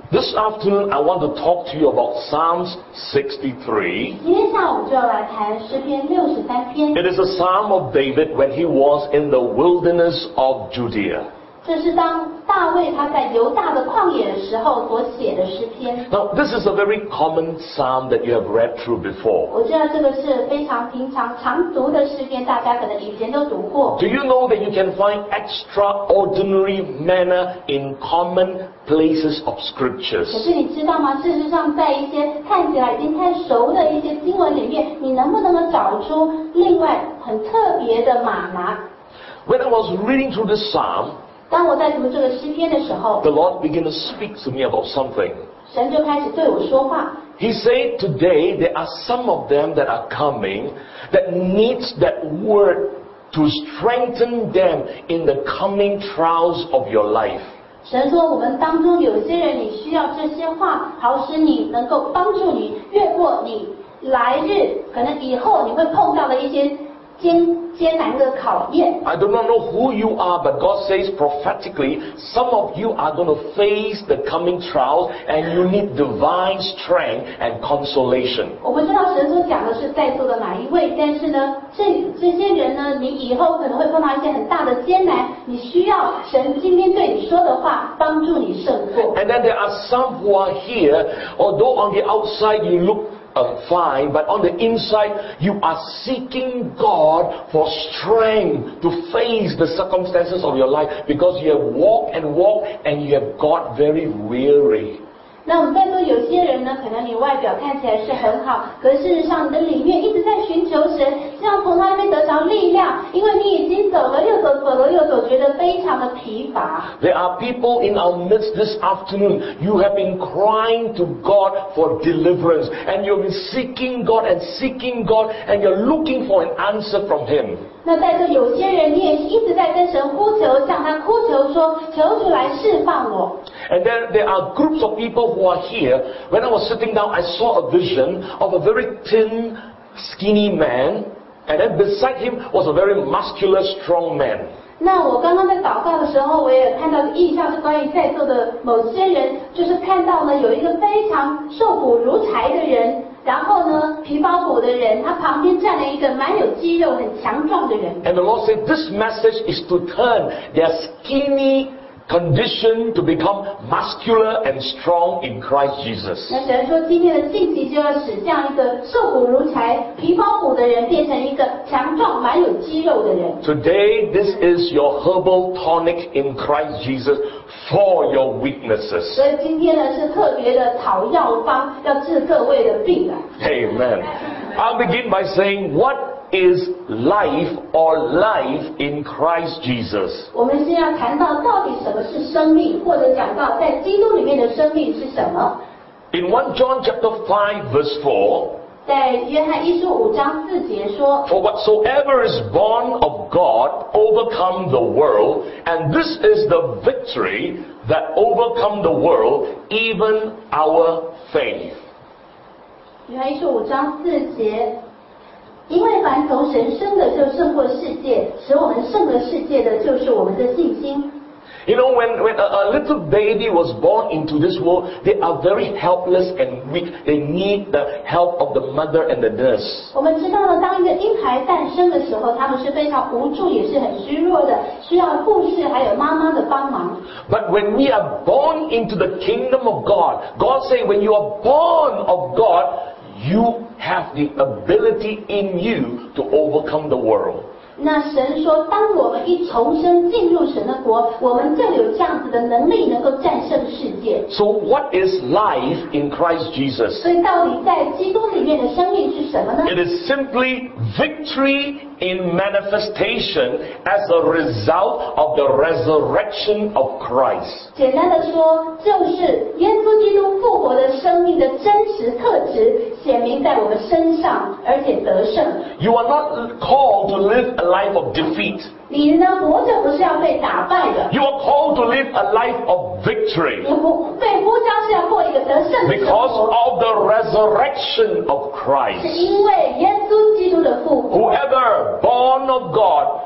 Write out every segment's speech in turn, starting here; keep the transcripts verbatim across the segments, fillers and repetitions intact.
This afternoon, I want to talk to you about Psalms sixty-three. 今天下午我们就要来谈诗篇六十三篇。 It is a psalm of David when he was in the wilderness of Judea. 这是当大卫他在犹大的旷野的时候所写的诗篇。 Now, this is a very common psalm that you have read through before. 我知道这个是非常平常常读的诗篇，大家可能以前都读过。 Do you know that you can find extraordinary manna in common places of 可 scriptures? 是你知道吗？事实上，在一些看起来已经太熟的一些经文里面，你能不能够找出另外很特别的玛拿？ When I was reading through this psalm, 当我在读这个诗篇的时候， the Lord began to speak to me about something. 神就开始对我说话。 He said, today there are some of them that are coming that needs that word to strengthen them in the coming trials of your life. 神说，我们当中有些人，你需要这些话，好使你能够帮助你越过你来日可能以后你会碰到的一些艰艰难的考验。 I do not know who you are, but God says prophetically, some of you are going to face the coming trials and you need divine strength and consolation. 我不知道神所讲的是在座的哪一位，但是呢，这这些人呢，你以后可能会碰到一些很大的艰难，你需要神今天对你说的话帮助你胜过。 And then there are some who are here, although on the outside you look Uh, fine, but on the inside you are seeking God for strength to face the circumstances of your life because you have walked and walked and you have got very weary. 那我们在座有些人呢，可能你外表看起来是很好，可是事实上你的里面一直在寻求神，希望从他那边得着力量，因为你已经走了又走，走了又走，觉得非常的疲乏。 There are people in our midst this afternoon. You have been crying to God for deliverance and you've been seeking God and seeking God and you're looking for an answer from Him. 那在这有些人，你也一直在跟神呼求，向他呼求说：“求主来释放我。” And then there are groups of people who are here. When I was sitting down, I saw a vision of a very thin, skinny man, and then beside him was a very muscular, strong man. 那我刚刚在祷告的时候，我也看到意象是关于在座的某些人，就是看到呢有一个非常瘦骨如柴的人，然后呢皮包骨的人，他旁边站了一个蛮有肌肉、很强壮的人。 And the Lord said, this message is to turn their skinny condition to become muscular and strong in Christ Jesus. 那神说，今天的信息就要使这样一个瘦骨如柴、皮包骨的人，变成一个强壮、蛮有肌肉的人。 Today, this is your herbal tonic in Christ Jesus for your weaknesses. 所以今天呢是特别的草药方，要治各位的病啊。 Amen. I'll begin by saying, what is life or life in Christ Jesus? 我们先要谈到到底什么是生命，或者讲到在基督里面的生命是什么。 In First John chapter five verse four, 在约翰一书五章四节说， for whatsoever is born of God overcome the world, and this is the victory that overcome the world, even our faith. 约翰一书五章四节，因为凡从神生的就胜过世界，使我们胜了世界的就是我们的信心。 You know, when, when a, a little baby was born into this world, they are very helpless and weak. They need the help of the mother and the nurse. 我们知道呢，当一个婴孩诞生的时候，他们是非常无助，也是很虚弱的，需要护士还有妈妈的帮忙。 But when we are born into the kingdom of God, God says when you are born of God, you have the ability in you to overcome the world. 那神说，当我们一重生进入神的国，我们就有这样子的能力，能够战胜世界。 So what is life in Christ Jesus? 所以，到底在基督里面的生命是什么呢？ It is simply victory in manifestation as a result of the resurrection of Christ. 简单的说，就是耶稣基督复活的生命的真实特质显明在我们身上，而且得胜。 You are not called to live a life of defeat. 你呢，活着不是要被打败的， You are called to live a life of victory 你不被呼召是要过一个得胜的生 because 活， of the resurrection of 是 Christ. 因为耶稣基督的复活。 Whoever born of God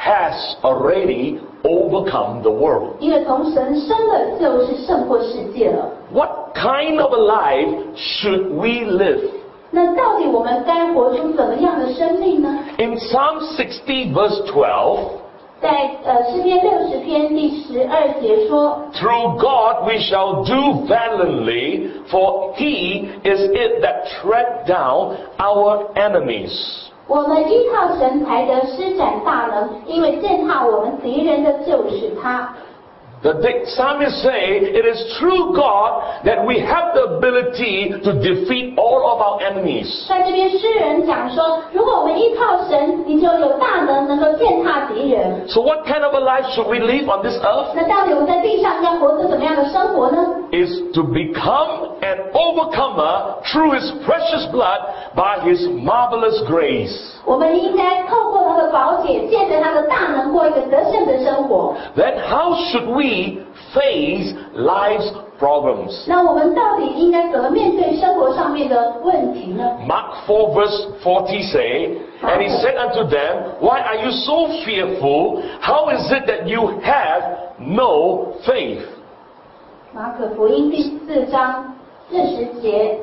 has already overcome the world. 因为从神生的就是胜过世界了。 What kind of a life should we live? 那到底我们该活出怎么样的生命呢？ In Psalm sixty verse twelve, 在呃诗篇六十篇第十二节说， through God we shall do valiantly, for he is it that tread down our enemies. 我们依靠神才得施展大能，因为践踏我们敌人的就是他。 The psalmist say, it is through God that we have the ability to defeat all of our enemies. 在这边诗人讲说，如果我们依靠神，你就有大能能够践踏敌人。 So what kind of a life should we live on this earth? 那到底我们在地上要活出怎么样的生活呢？ Is to become an overcomer through his precious blood by his marvelous grace. 我们应该透过他的宝血，借着他的大能，过一个得胜的生活。 Then how should we face life's problems? 那我们到底应该怎么面对生活上面的问题呢？ Mark four verse forty say, and he said unto them, why are you so fearful? How is it that you have no faith? 马可福音第四章四十节，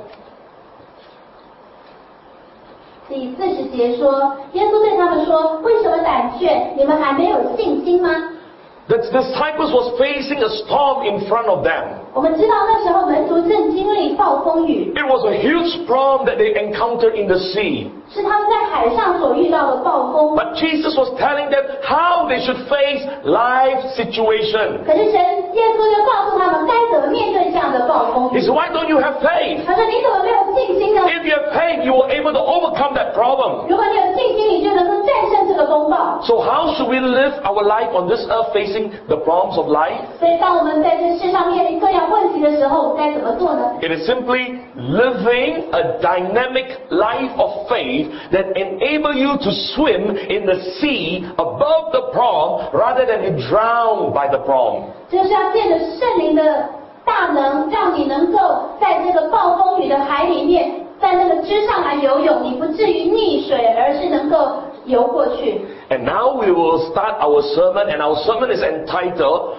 第四十节说，耶稣对他们说：“为什么胆怯？你们还没有信心吗？” The disciples was facing a storm in front of them. 我们知道那时候门徒正经历暴风雨， It was a huge storm that they encountered in the sea. 是他们在海上所遇到的暴风。 But Jesus was telling them how they should face life situation. 可是神耶稣就告诉他们该怎么面对这样的暴风 He 雨。 said, why don't you have faith? 他说：“你怎么没有信心呢？ If you have faith, you are able to overcome that problem. 如果你有信心，你就能够战胜这个风暴。” So how should we live our life on this earth facing the problems of life? 所以，当我们在这世上面临各样问题的时候，我们该怎么做呢？ It is simply living a dynamic life of faith that enable you to swim in the sea above the problem rather than be drowned by the problem. 就是要借着圣灵的大能，让你能够在这个暴风雨的海里面，在那个枝上来游泳，你不至于溺水，而是能够游过去。 And now we will start our sermon, and our sermon is entitled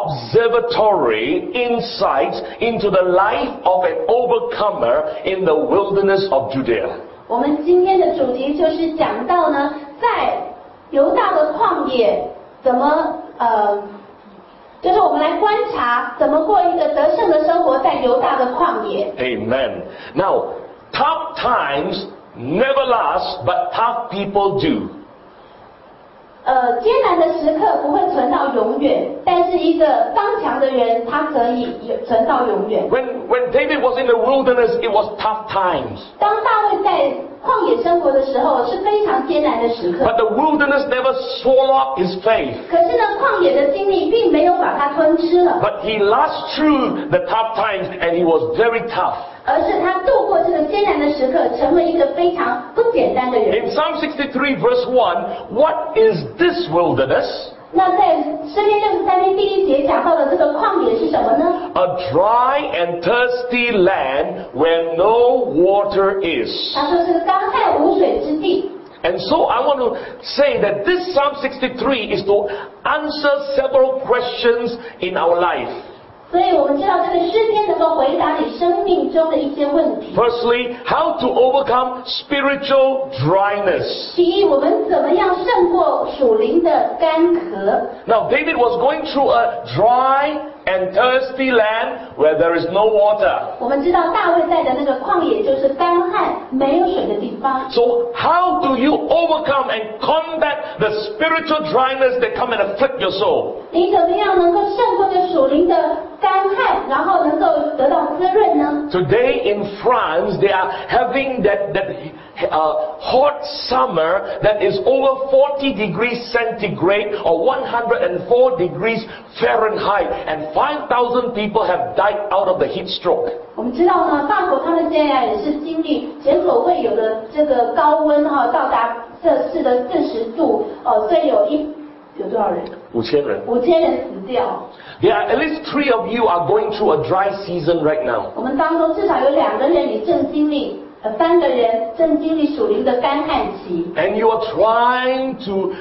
Observatory Insights into the Life of an Overcomer in the Wilderness of Judea. 我们今天的主题就是讲到呢，在犹大的旷野怎么呃，就是我们来观察怎么过一个得胜的生活，在犹大的旷野。 Amen. Now, tough times never last, but tough people do. 呃，艰难的时刻不会存到永远，但是一个刚强的人，他可以有存到永远。 When, when David was in the wilderness, it was tough times. 当大卫在旷野生活的时候，是非常艰难的时刻。 But the wilderness never swallowed up his faith. 可是呢，旷野的经历并没有把它吞吃了， But he lasted through the tough times, and he was very tough. 而是他度过这个艰难的时刻，成为一个非常不简单的人。 In Psalm sixty-three verse one, what is this wilderness? 那在诗篇六十三篇第一节讲到的这个旷野是什么呢？ A dry and thirsty land where no water is. 他说是干旱无水之地。 And so I want to say that this Psalm sixty-three is to answer several questions in our life. 所以我们知道这个诗篇能够回答你生命中的一些问题。 Firstly, how to overcome spiritual dryness. 第一，我们怎么样胜过属灵的干涸？ Now, David was going through a dry and thirsty land where there is no water. 我们知道大卫在的那个旷野就是干旱没有水的地方。 So, how do you overcome and combat the spiritual dryness that come and afflict your soul? 你怎么样能够胜过这属灵的干旱，然后能够得到滋润呢？ Today in France, they are having that, that uh, hot summer that is over forty degrees centigrade or one hundred four degrees Fahrenheit, and five thousand people have died out of the heat stroke. 我们知道呢，法国他们现在也是经历前所未有的这个高温哈，到达摄氏的四十度哦，所以有一有多少人？ 五千人。 五千人死掉。 There are at least three of you are going through a dry season right now. 我们当中至少有两个人，你正经历，呃，三个人正经历属灵的干旱期。 And you are trying to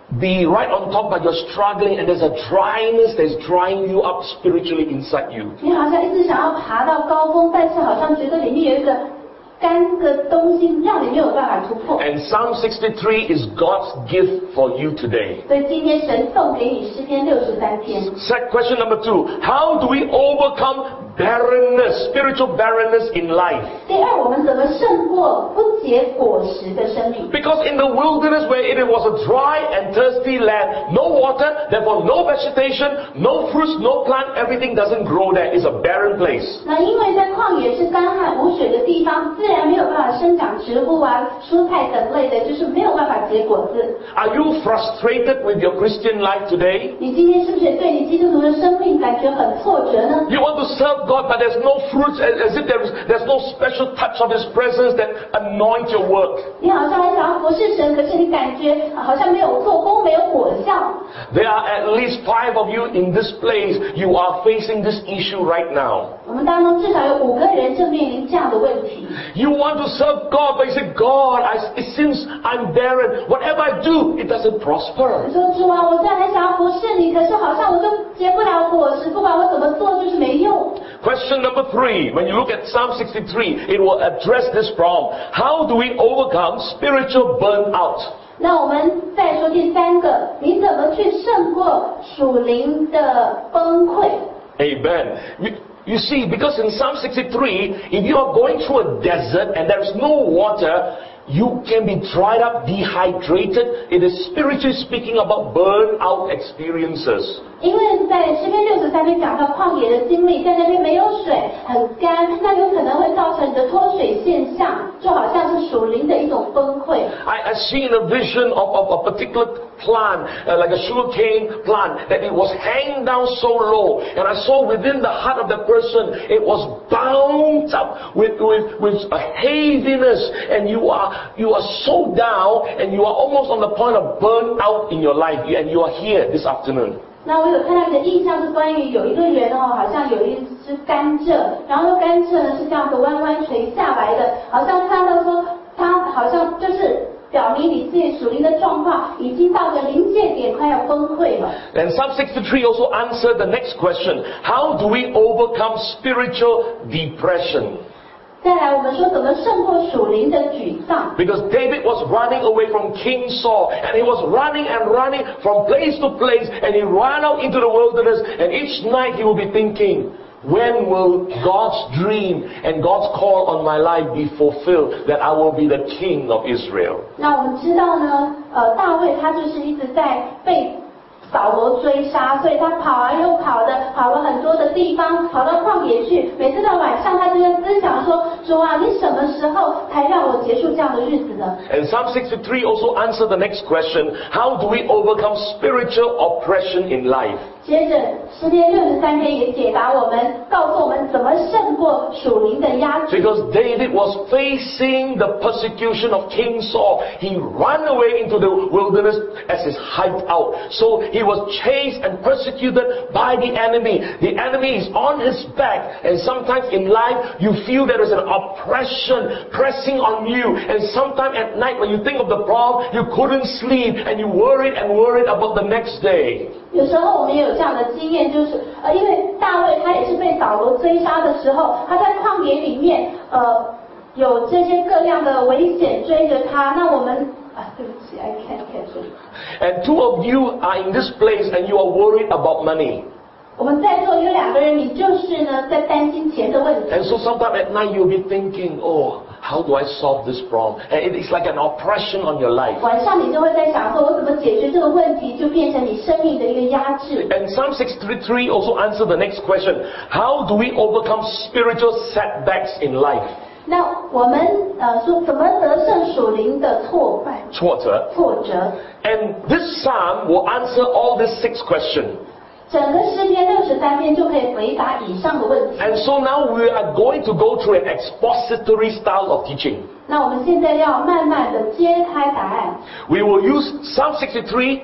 be right on top, but you're struggling, and there's a dryness that's drying you up spiritually inside you. 你好像一直想要爬到高峰，但是好像觉得里面有一个干的东西，让你没有办法突破。 And Psalm sixty-three is God's gift for you today. 所以今天神送给你诗篇六十三篇。 Set question number two: How do we overcome barrenness, spiritual barrenness in life? 第二，我们怎么胜过不结果实的生命？ Because in the wilderness, where it was a dry and thirsty land, no water, therefore no vegetation, no fruits, no plant, everything doesn't grow there. It's a barren place. 那因为在旷野是干旱无水的地方，自然没有办法生长植物啊、蔬菜等类的，就是没有办法结果子。 Are you frustrated with your Christian life today? 你今天是不是对你基督徒的生命感觉很挫折呢？ You want to serve God, but there's no fruits, as if there's, there's no special touch of His presence that anoints your work. 你好像很想要服侍神，可是你感觉好像没有做工，没有果效。 There are at least five of you in this place. You are facing this issue right now. 我们当中至少有五个人正面临这样的问题。 You want to serve God, but you say, God, I, it seems I'm barren. Whatever I do, it doesn't prosper. 你说主啊，我虽然很想要服侍你，可是好像我就结不了果实，不管我怎么做就是没用。 Question number three. When you look at Psalm sixty-three, it will address this problem. How do we overcome spiritual burnout? 那我们再说第三个，你怎么去胜过属灵的崩溃？ Amen. You, you see, because in Psalm sixty-three, if you are going through a desert and there is no water, you can be dried up, dehydrated. It is spiritually speaking about burnout experiences. 因为在诗篇六十三篇讲到旷野的经历，在那边没有水，很干，那有可能会造成你的脱水现象，就好像是属灵的一种崩溃。 I, I see in a vision of, of a particular plant, uh, like a sugarcane plant, that it was hanging down so low, and I saw within the heart of the person, it was bound up with, with, with a heaviness, and you are, you are so down, and you are almost on the point of burnout in your life, and you are here this afternoon. 那我有看到一个印象是关于有一个人哦，好像有一只甘蔗，然后甘蔗呢是这样子弯弯垂下来的，好像看到说他好像就是表明你自己属灵的状况已经到了临界点，快要崩溃了。 And Psalm sixty-three also answered the next question: How do we overcome spiritual depression? 再来，我们说怎么胜过属灵的沮丧？ Because David was running away from King Saul, and he was running and running from place to place, and he ran out into the wilderness, and each night he will be thinking, when will God's dream and God's call on my life be fulfilled, that I will be the king of Israel? 那我们知道呢，呃，大卫他就是一直在被扫罗追杀，所以他跑啊又跑的，跑了很多的地方，跑到旷野去。每次到晚上，他就在思想说：主啊，你什么时候才让我结束这样的日子呢？ And Psalm sixty-three also answered the next question: How do we overcome spiritual oppression in life? 接着，诗篇六十三篇也解答我们，告诉我们怎么胜过属灵的压制。 Because David was facing the persecution of King Saul. He ran away into the wilderness as his hideout. So he was chased and persecuted by the enemy. The enemy is on his back. And sometimes in life, you feel there is an oppression pressing on you. And sometimes at night when you think of the problem, you couldn't sleep and you worried and worried about the next day. 有时候我们也有这样的经验，就是呃，因为大卫他也是被扫罗追杀的时候，他在旷野里面，呃，有这些各样的危险追着他。那我们啊，对不起 ，I can't catch it。 And two of you are in this place and you are worried about money. 我们在座有两个人，你就是呢在担心钱的问题。 And so sometimes at night you'll be thinking, oh, how do I solve this problem? And it is like an oppression on your life. 晚上你就会在想说，我怎么解决这个问题，就变成你生命的一个压制。 And Psalm sixty-three also answers the next question: How do we overcome spiritual setbacks in life? 那我们呃说怎么得胜属灵的挫败、 挫折。 挫折？ And this psalm will answer all these six questions. 整个诗篇六十三篇就可以回答以上的问题。 And so now we are going to go through an expository style of teaching. 那我们现在要慢慢的揭开答案。 We will use Psalm sixty-three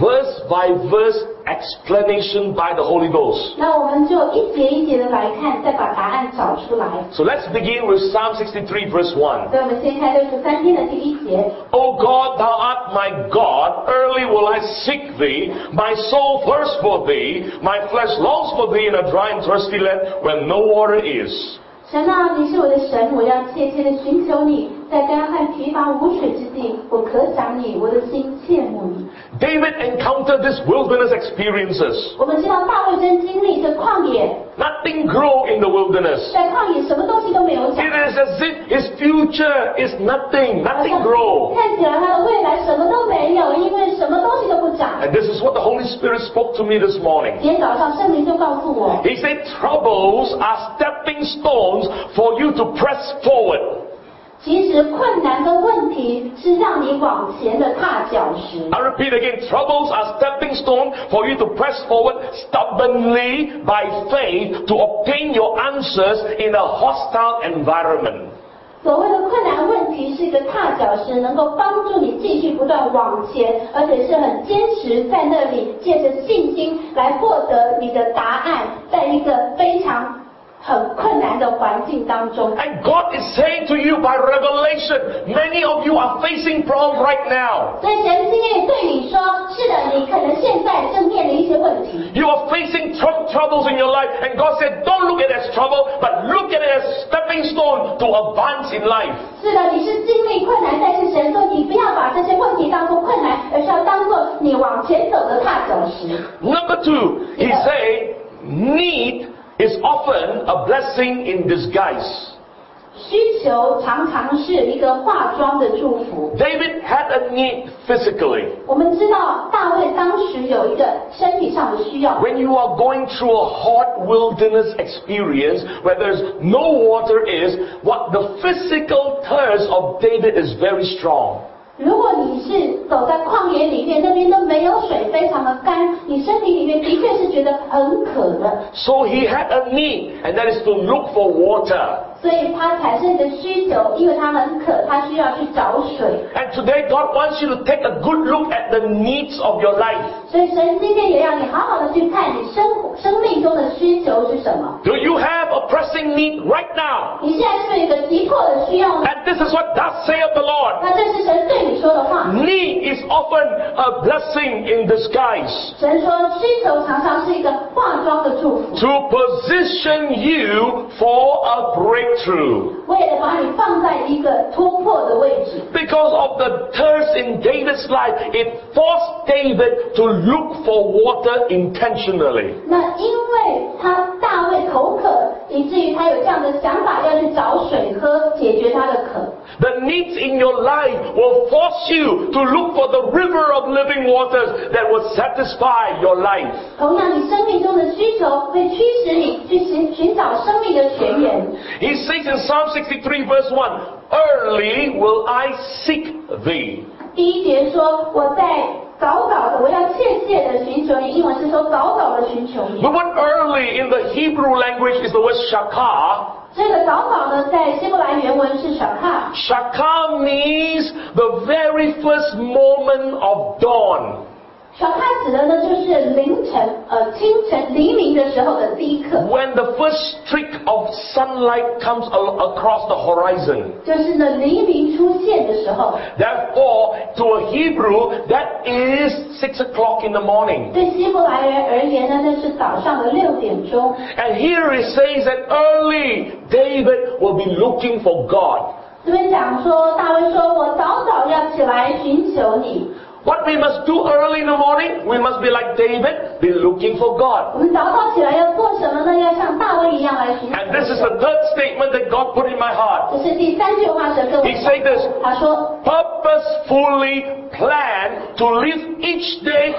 verse by verse explanation by the Holy Ghost. 那我们就一节一节的来看，再把答案找出来。 So let's begin with Psalm sixty-three verse one. 所以我们先看六十三篇的第一节。 O God, thou art my God, early will I seek thee. My soul thirsts for thee, my flesh longs for thee in a dry and thirsty land where no water is. 神啊，你是我的神，我要切切的寻求你，在干旱疲乏无水之地，我可想你，我的心切慕你。 David encountered these wilderness experiences. 我们知道大卫真经历这旷野， Nothing grew in the wilderness. 在旷野什么东西都没有 It 长， is as if his future is nothing, 好 nothing 像 grow. 看起来他的未来什么都没有，因为什么东西都不长。 And this is what the Holy Spirit spoke to me this morning. 今天早上圣灵就告诉我， He said troubles are stepping stones for you to press forward. 其实困难跟问题是让你往前的踏脚石。 I repeat again, troubles are stepping stones for you to press forward stubbornly by faith to obtain your answers in a hostile environment. 所谓的困难问题是一个踏脚石，能够帮助你继续不断往前，而且是很坚持在那里，借着信心来获得你的答案，在一个非常很困难的环境当中。 And God is saying to you by revelation, many of you are facing problems right now. 所以神今天对你说，是的，你可能现在正面临一些问题。 You are facing tr- troubles in your life, and God said, don't look at it as trouble, but look at it as stepping stone to advance in life. 是的，你是经历困难，但是神说你不要把这些问题当作困难，而是要当作你往前走的踏脚石。 Number two, he said, need is often a blessing in disguise. 需求常常是一个化妆的祝福。 David had a need physically. 我们知道大卫当时有一个身体上的需要。 When you are going through a hot wilderness experience where there's no water is, what the physical thirst of David is very strong. 如果你是走在旷野里面，那边都没有水，非常的干，你身体里面的确是觉得很渴的， So he had a need, and that is to look for water. 所以他产生一个需求，因为他很渴，他需要去找水。 And today God wants you to take a good look at the needs of your life. 所以神今天也让你好好的去看你生生命中的需求是什么。 Do you have a pressing need right now? 你现在是不是有一个急迫的需要呢？ And this is what thus saith the Lord. 那这是神对你说的话。 Need is often a blessing in disguise 神说需求常常是一个化妆的祝福， to position you for a breakthrough. 为了把你放在一个突破的位置。 Because of the thirst in David's life, it forced David to look for water intentionally. 那因为他大卫口渴，以至于他有这样的想法，要去找水喝，解决他的渴。 The needs in your life will force you to look for the river of living waters that will satisfy your life. 同样，你生命中的需求会驱使你去寻寻找生命的泉源。 He says in Psalm sixty-three verse one, early will I seek thee. 第一节说：“我在早早的，我要切切的寻求你。”英文是说早早的寻求你 The。word early in the Hebrew language is the word shakah. 这个早早呢，在希伯来原文是小卡， Shakah means the very first moment of dawn. 小卡指的呢就是凌晨，呃，清晨黎明的时候的第一刻， When the first streak of sunlight comes al- across the horizon. 就是呢黎明出现的时候。 Therefore, to a Hebrew, that is six o'clock in the morning. 对希伯来人而言呢，那是早上的六点钟。 And here it says that early David will be looking for God. 这边讲说，大卫说：“我早早要起来寻求你。” What we must do early in the morning, we must be like David, be looking for 我 God. 们早早起来要做什么呢？要像大卫一样来寻求 And this is 神。 the third statement that God put in my heart. 这是第三句话，神跟我 He said this, 他说 purposefully plan to live each day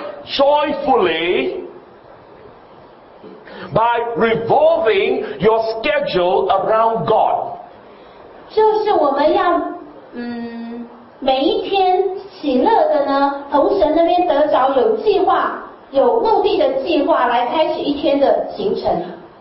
joyfully by revolving your schedule around God. 就是我们要嗯每一天喜乐的呢，从神那边得着有计划、有目的的计划来开始一天的行程。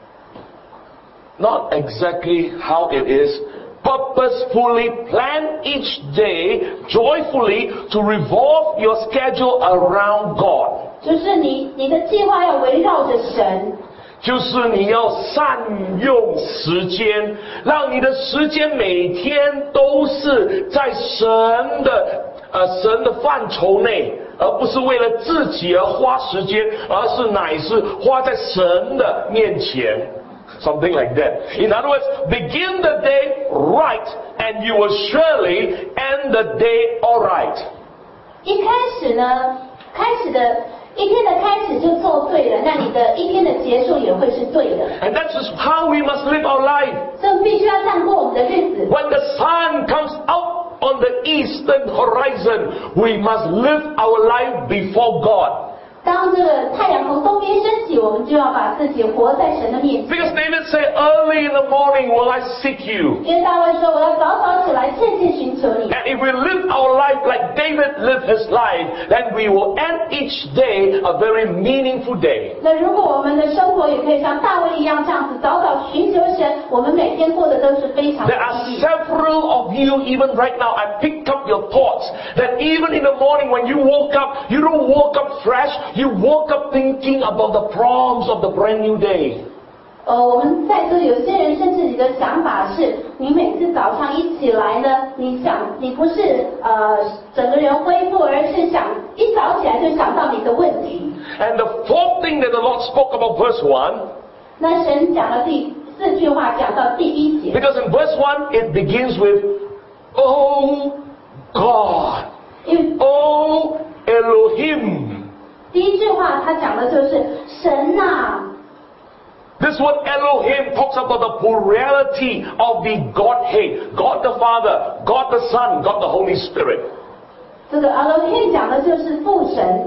Not exactly how it is. Purposefully plan each day joyfully to revolve your schedule around God. 就是你你的计划要围绕着神。 就是你要善用时间，让你的时间每天都是在神的呃神的范畴内，而不是为了自己而花时间，而是乃是花在神的面前。Something like that. In other words, begin the day right, and you will surely end the day all right. 一开始呢，开始的。一天的开始就做对了，那你的一天的结束也会是对的。 And that's just how we must live our life. 所以我们必须要这样过我们的日子。 When the sun comes out on the eastern horizon, we must live our life before God. 当这个太阳从东边升起，我们就要把自己活在神的面前。 Because David said, "Early in the morning will I seek you." 因为大卫说：“我要早早起来，切切寻求你。” And if we live our life like David lived his life, then we will end each day a very meaningful day. 那如果我们的生活也可以像大卫一样这样子，早早寻求神，我们每天过的都是非常的 There are 意义。 several of you, even right now, I picked up your thoughts that even in the morning when you woke up, you don't woke up fresh, you woke up thinking about the promise of the brand new day. 呃，我们在这里有些人甚至你的想法是，你每次早上一起来呢，你想你不是呃整个人恢复，而是想一早起来就想到你的问题。 And the fourth thing that the Lord spoke about verse one. 那神讲了第四句话，讲到第一节。 Because in verse one it begins with, "Oh God, 因为 Oh Elohim." 第一句话他讲的就是神呐、啊。 This word Elohim talks about the plurality of the Godhead. God the Father, God the Son, God the Holy Spirit. 这个 Elohim 讲的就是父神。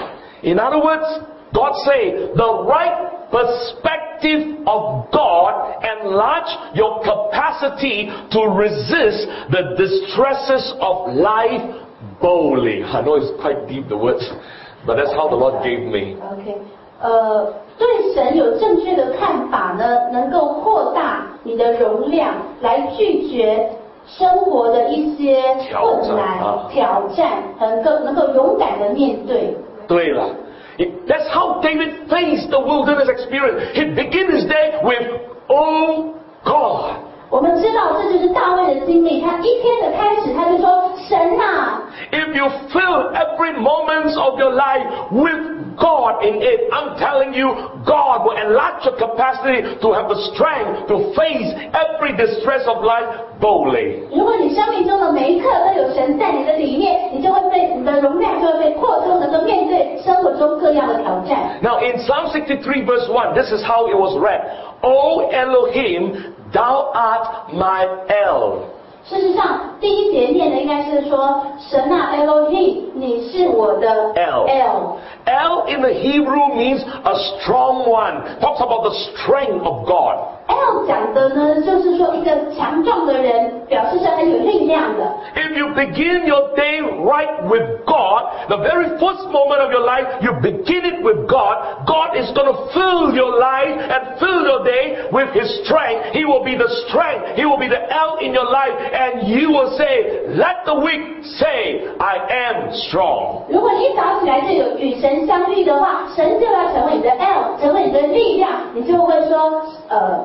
In other words, God say the right perspective of God enlarge your capacity to resist the distresses of life boldly. I know it's quite deep, the words, but that's how the Lord gave me. OK， 呃，对神有正确的看法呢，能够扩大你的容量，来拒绝生活的一些困难、挑战，能够能够勇敢的面对。 对了。That's how David faced the wilderness experience. He began his day with, "Oh God." 我们知道这就是大卫的经历，他一天的开始他就说神啊。 If you fill every moment of your life with God in it, I'm telling you, God will enlarge your capacity to have the strength to face every distress of life boldly. 如果你生命中的每一刻都有神在你的里面，你就会被你的容量就会被扩充，能够面对生活中各样的挑战。 Now in Psalm sixty-three verse one, this is how it was read. "O Elohim, thou art my El." 事实上，第一节念的应该是说神啊 Elohim， 你是我的 El. El。 El in the Hebrew means a strong one. Talks about the strength of God. El 讲的呢，就是说一个强壮的人，表示是很有力量的。 If you begin your day right with God, the very first moment of your life, you begin it with God. God is going to fill your life and fill your day with His strength. He will be the strength. He will be the El in your life. And you will say, "Let the weak say, I am strong." 如果你一早起来就有与神相遇的话，神就要成为你的 El， 成为你的力量，你就会说，呃。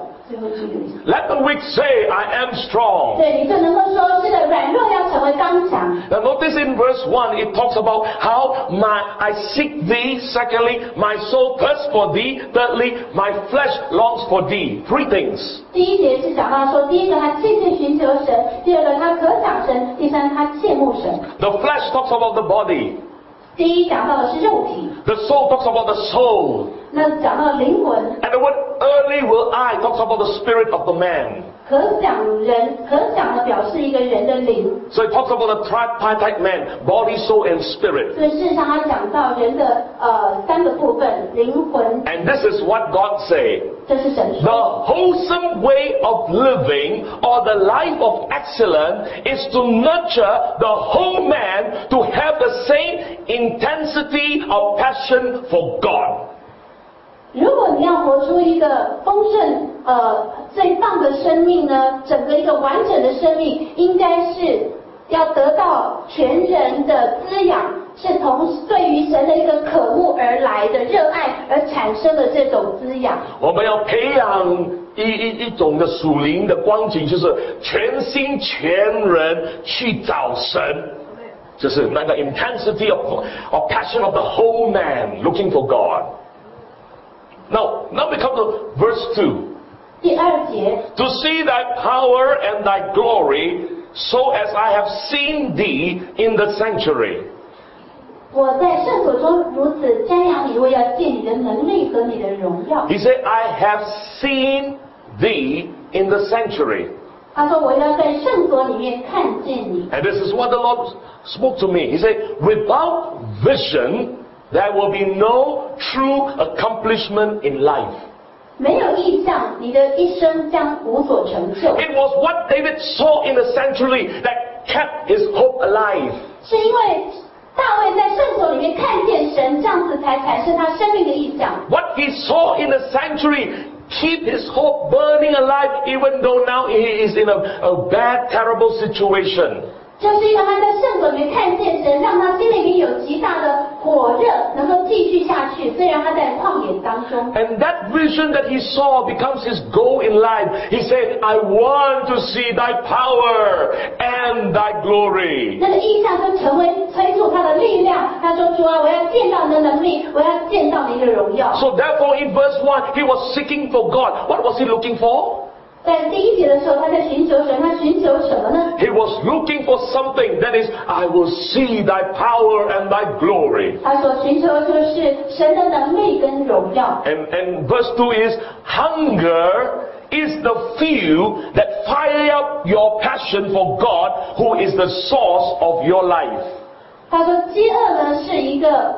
Let the weak say, "I am strong." 对，你就能够说，是的，软弱要成为刚强。 Now notice in verse one, it talks about how my I seek thee. Secondly, my soul thirsts for thee. Thirdly, my flesh longs for thee. Three things. 第一节是讲到说，第一个他切切寻求神，第二个他可想神，第三他切慕神。 The flesh talks about the body. 第一讲到的是肉体， The soul talks about the soul. 那讲到灵魂。 And the word "early will I" talks about the spirit of the man. 可想人，可想的表示一个人的灵。 So it talks about the tripartite man, body, soul, and spirit. 所以事实上，他讲到人的呃三个部分，灵魂。 And this is what God said. 这是神 The 说。 wholesome way of living or the life of excellence is to nurture the whole man to have the same intensity of passion for God. 如果你要活出一个丰盛、呃最棒的生命呢，整个一个完整的生命，应该是要得到全人的滋养， 是从对于神的一个渴慕而来的热爱而产生的这种滋养。 我们要培养一一一种的属灵的光景，就是全心全人去找神，就是那个 intensity of of passion of the whole man looking for God. Now, now we come to verse two. 第二节 To see thy power and thy glory, so as I have seen thee in the sanctuary. 我在圣所中如此瞻仰你，我要见你的能力和你的荣耀。 He said, I have seen thee in the sanctuary. 他说我要在圣所里面看见你。 And this is what the Lord spoke to me. He said, without vision, there will be no true accomplishment in life. 没有意象，你的一生将无所成就。 It was what David saw in the sanctuary that kept his hope alive. 是因为大卫在圣所里面看见神，这样子才产生他生命的意象。 What he saw in the sanctuary keep his hope burning alive, even though now he is in a, a bad, terrible situation. 就是因为他在圣所里面看见神，让他心里面有极大的火热，能够继续下去。虽然他在旷野当中， And that vision that he saw becomes his goal in life. He said, I want to see thy power and thy glory. 那个意象就成为催促他的力量。他说：“主啊，我要见到你的能力，我要见到你的荣耀。” So therefore in verse one, he was seeking for God. What was he looking for? 在第一节的时候，他在寻求神，他寻求什么呢？ He was looking for something that is, I will see thy power and thy glory. 他所寻求的就是神的能力跟荣耀。 And, and verse two is, hunger is the fuel that fire up your passion for God, who is the source of your life. 他说，饥饿呢是一个。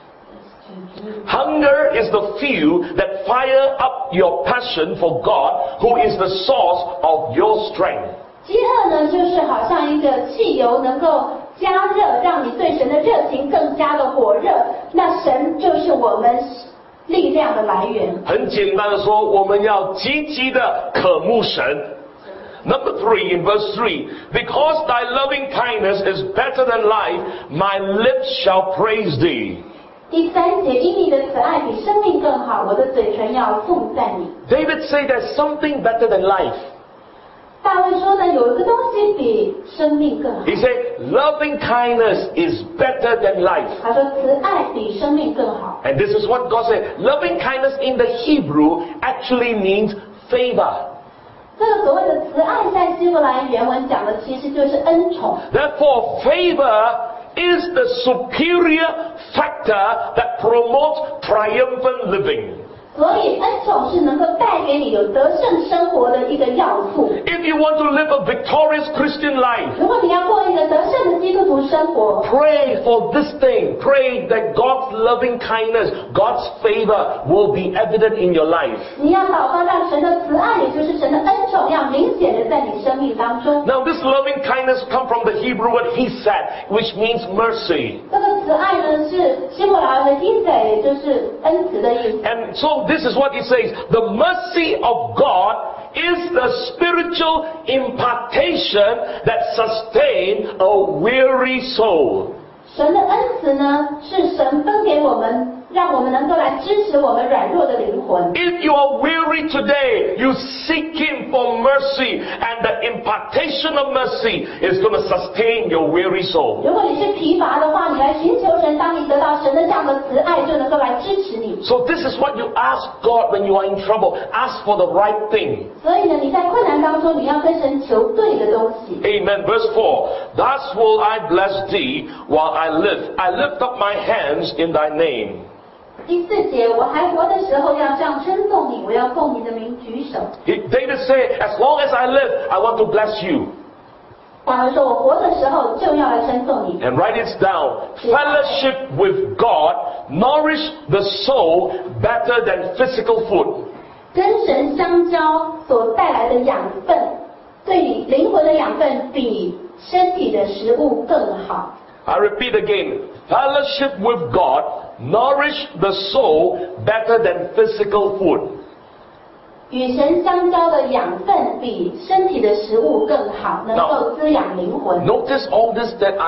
Hunger is the fuel that fire up your passion for God, who is the source of your strength. 饥饿呢，就是好像一个汽油，能够加热，让你对神的热情更加的火热。那神就是我们力量的来源。 很简单的说，我们要积极的渴慕神。Number three, in verse three, because thy loving kindness is better than life, my lips shall praise thee. 第三节，因你的慈爱比生命更好，我的嘴唇要颂赞你。 David said there's something better than life. 大卫说呢，有一个东西比生命更好。 He said, loving kindness is better than life. 他说慈爱比生命更好。 And this is what God said. Loving kindness in the Hebrew actually means favor. 这个所谓的慈爱，在希伯来原文讲的其实就是恩宠。 Therefore, favor is the superior factor that promotes triumphant living. 所以恩宠是能够带给你有得胜生活的一个要素。 If you want to live a victorious Christian life, 如果你要过一个得胜的基督徒生活， pray for this thing. Pray that God's loving kindness, God's favor will be evident in your life. 你要祷告，让神的慈爱，也就是神的恩宠，要明显的在你生命当中。 Now this loving kindness come from the Hebrew word hesed, which means mercy. 这个慈爱呢，是希伯来文的 hesed，也就是恩慈的意思。 And so this is what he says. The mercy of God is the spiritual impartation that sustain a weary soul. 神的恩慈呢，是神分给我们，让我们能够来支持我们软弱的灵魂。 If you are weary today, you seek Him for mercy, and the impartation of mercy is going to sustain your weary soul. 如果你是疲乏的话，你来寻求神，当你得到神的这样的慈爱，就能够来支持你。 So this is what you ask God when you are in trouble. Ask for the right thing. 所以呢，你在困难当中，你要跟神求对的东西。 Amen. Verse four. Thus will I bless thee while I live. I lift up my hands in thy name. 第四节，我还活的时候要这样称颂你，我要奉你的名举手。 He- David said, as long as I live, I want to bless you. 大卫说，我活的时候就要来称颂你。 And write it down. Fellowship with God nourish the soul better than physical food. 跟神相交所带来的养分，对你灵魂的养分比身体的食物更好。 I repeat again. Fellowship with God nourish the soul better than physical food. 与神相交的养分比身体的食物更好，能够滋养灵魂。 Notice all this that I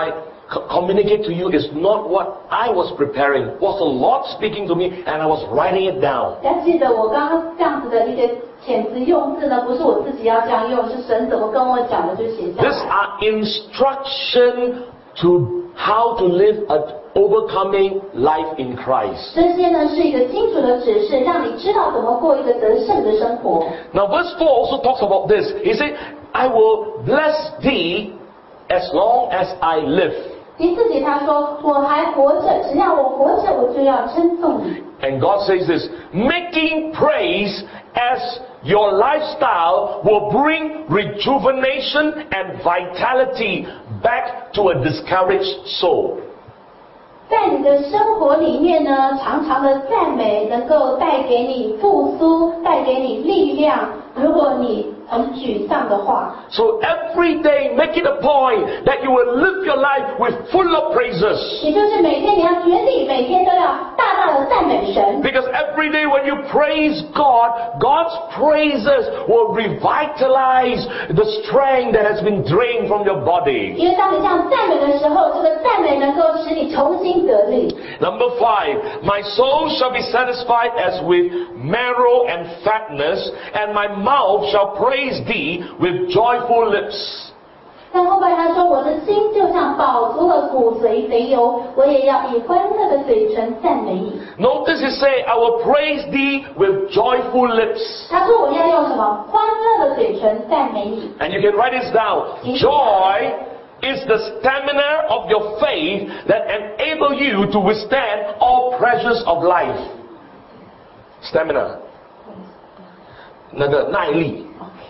communicate to you is not what I was preparing. It was the Lord speaking to me, and I was writing it down. 要记得我刚刚这样子的一个遣词用字呢，不是我自己要这样用，是神怎么跟我讲的就写下来。 These are instruction to how to live an overcoming life in Christ. 这些呢是一个清楚的指示，让你知道怎么过一个得胜的生活。 Now verse four also talks about this. He said, I will bless thee as long as I live. 第四节他说，我还活着，只要我活着，我就要称颂你。 And God says this, making praise as your lifestyle will bring rejuvenation and vitality back to a discouraged soul. 在你的生活里面呢，常常的赞美能够带给你复苏，带给你力量。如果你很沮丧的话， So every day make it a point that you will live your life with full of praises. 也就是每天你要决定，每天都要大大的赞美神。 Because every day when you praise God, God's praises will revitalize the strength that has been drained from your body. 因为当你这样赞美的时候，这个赞美能够使你重新得力。 Number five, my soul shall be satisfied as with marrow and fatness, and my mouth shall praise thee with joyful lips. 但后边他说，我的心就像饱足了骨髓肥油，我也要以欢乐的嘴唇赞美你。 Notice he say, I will praise thee with joyful lips. 他说我要用什么欢乐的嘴唇赞美你。 And you can write this down. Joy is the stamina of your faith that enable you to withstand all pressures of life. Stamina. 那个耐力。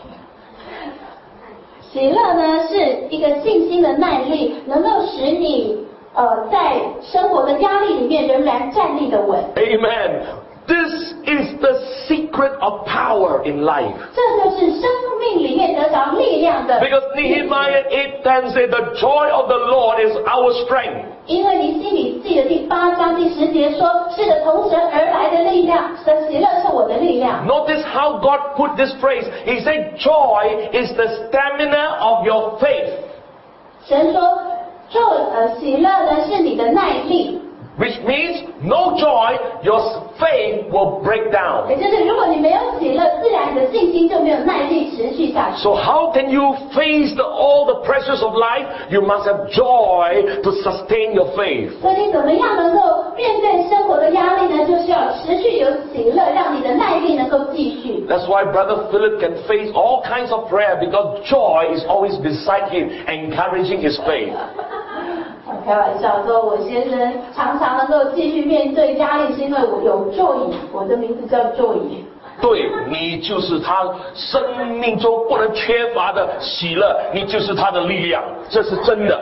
喜乐呢是一个信心的耐力，能够使你呃在生活的压力里面仍然站立的稳。 Amen. This is the secret of power in life. 这就是生命里面得着力量的。 Because Nehemiah eight ten said, the joy of the Lord is our strength. 因为你心里记的第八章第十节说，是的，从神而来的力量，的喜乐是我的力量。 Notice how God put this phrase. He said, joy is the stamina of your faith. 神说，就呃喜乐呢是你的耐力。 Which means no joy, your faith will break down. 也就是如果你没有喜乐，自然你的信心就没有耐力持续下去。 So how can you face the, all the pressures of life? You must have joy to sustain your faith. 所以你怎么样能够面对生活的压力呢？就是要持续有喜乐，让你的耐力能够继续。 That's why Brother Philip can face all kinds of prayer because joy is always beside him, encouraging his faith. 开玩笑说，我先生常常能够继续面对压力，是因为我有 Joy， 我的名字叫 Joy。 对，你就是他生命中不能缺乏的喜乐，你就是他的力量，这是真的。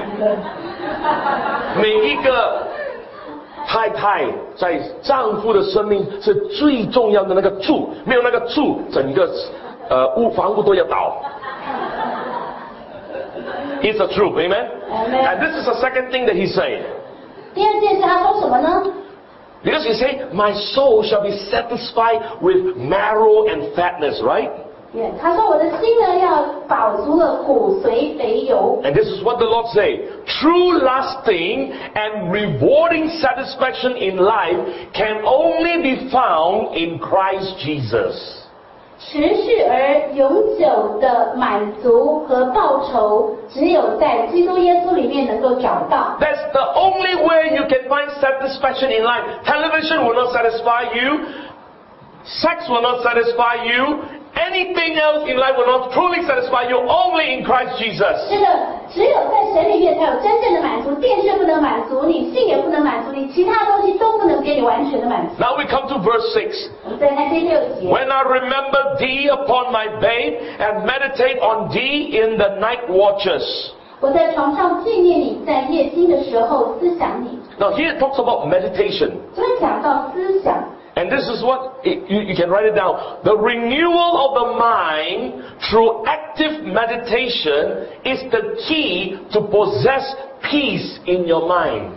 每一个太太在丈夫的生命是最重要的那个柱，没有那个柱，整个呃屋房屋都要倒。It's the truth, amen? Amen. And this is the second thing that he said. 第二件事他说什么呢？ Because he said, my soul shall be satisfied with marrow and fatness, right? Yeah, 他说我的心呢要饱足了骨髓肥油。 And this is what the Lord say. True lasting and rewarding satisfaction in life can only be found in Christ Jesus. 持续而永久的满足和报酬，只有在基督耶稣里面能够找到。 That's the only way you can find satisfaction in life. Television will not satisfy you. Sex will not satisfy you. Anything else in life will not truly satisfy you. Only in Christ Jesus. 是的，只有在神里面才有真正的满足。电视不能满足你，性也不能满足你，其他东西都不能给你完全的满足。 Now we come to verse six. 我们再看第六节。 When I remember thee upon my bed and meditate on thee in the night watches. 我在床上纪念你，在夜惊的时候思想你。 Now here it talks about meditation. 这边讲到思想。 And this is what, you, you can write it down. The renewal of the mind through active meditation is the key to possess peace in your mind.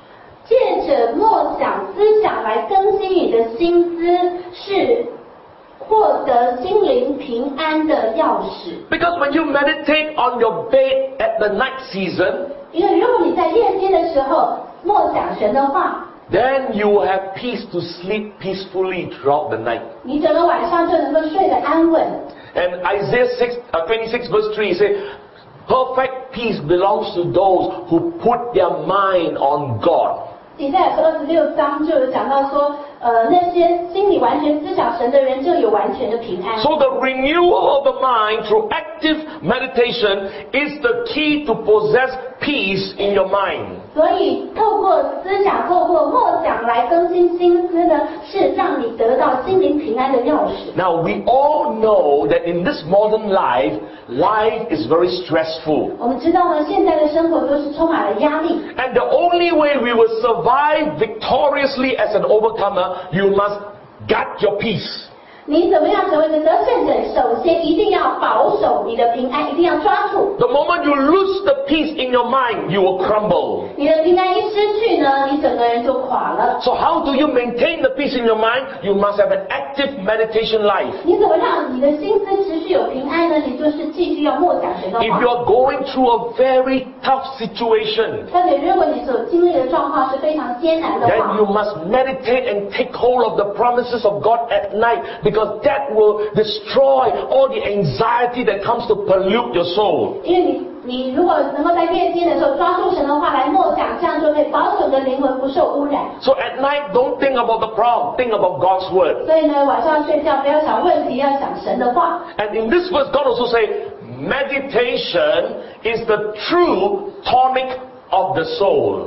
借着默想思想来更新你的心思，是获得心灵平安的钥匙。 Because when you meditate on your bed at the night season, 因为如果你在夜间的时候默想神的话， then you will have peace to sleep peacefully throughout the night. 你整个晚上就能够睡得安稳。 And Isaiah six, uh, twenty-six verse three says, perfect peace belongs to those who put their mind on God. 以赛亚书二十六章就有讲到说，呃，那些心里完全思想神的人就有完全的平安。 So the renewal of the mind through active meditation is the key to possess peace in your mind. 所以透过思想、透过默想来更新心思呢，是让你得到心灵平安的钥匙。 Now we all know that in this modern life, life is very stressful. 我们知道呢，现在的生活都是充满了压力。 And the only way we will survive victoriously as an overcomer, you must guard your peace. 你怎么样成为一个得胜者？首先一定要保守你的平安，一定要抓住。 The moment you lose the peace in your mind, you will crumble. 你的平安一失去呢，你整个人就垮了。 So how do you maintain the peace in your mind? You must have an active meditation life. 你怎么让你的心思持续有平安呢？你就是继续要默想神的 If 话。 you are going through a very tough situation, 特别如果你所经历的状况是非常艰难的 then 话， you must meditate and take hold of the promises of God at night, because that will destroy all the anxiety that comes to pollute your soul. 因为你你如果能够在夜间的时候抓住神的话来默想，这样就可以保守你的灵魂不受污染。 So at night, don't think about the problem, think about God's word. 所以呢，晚上睡觉不要想问题，要想神的话。 And in this verse, God also say, meditation is the true tonic of the soul.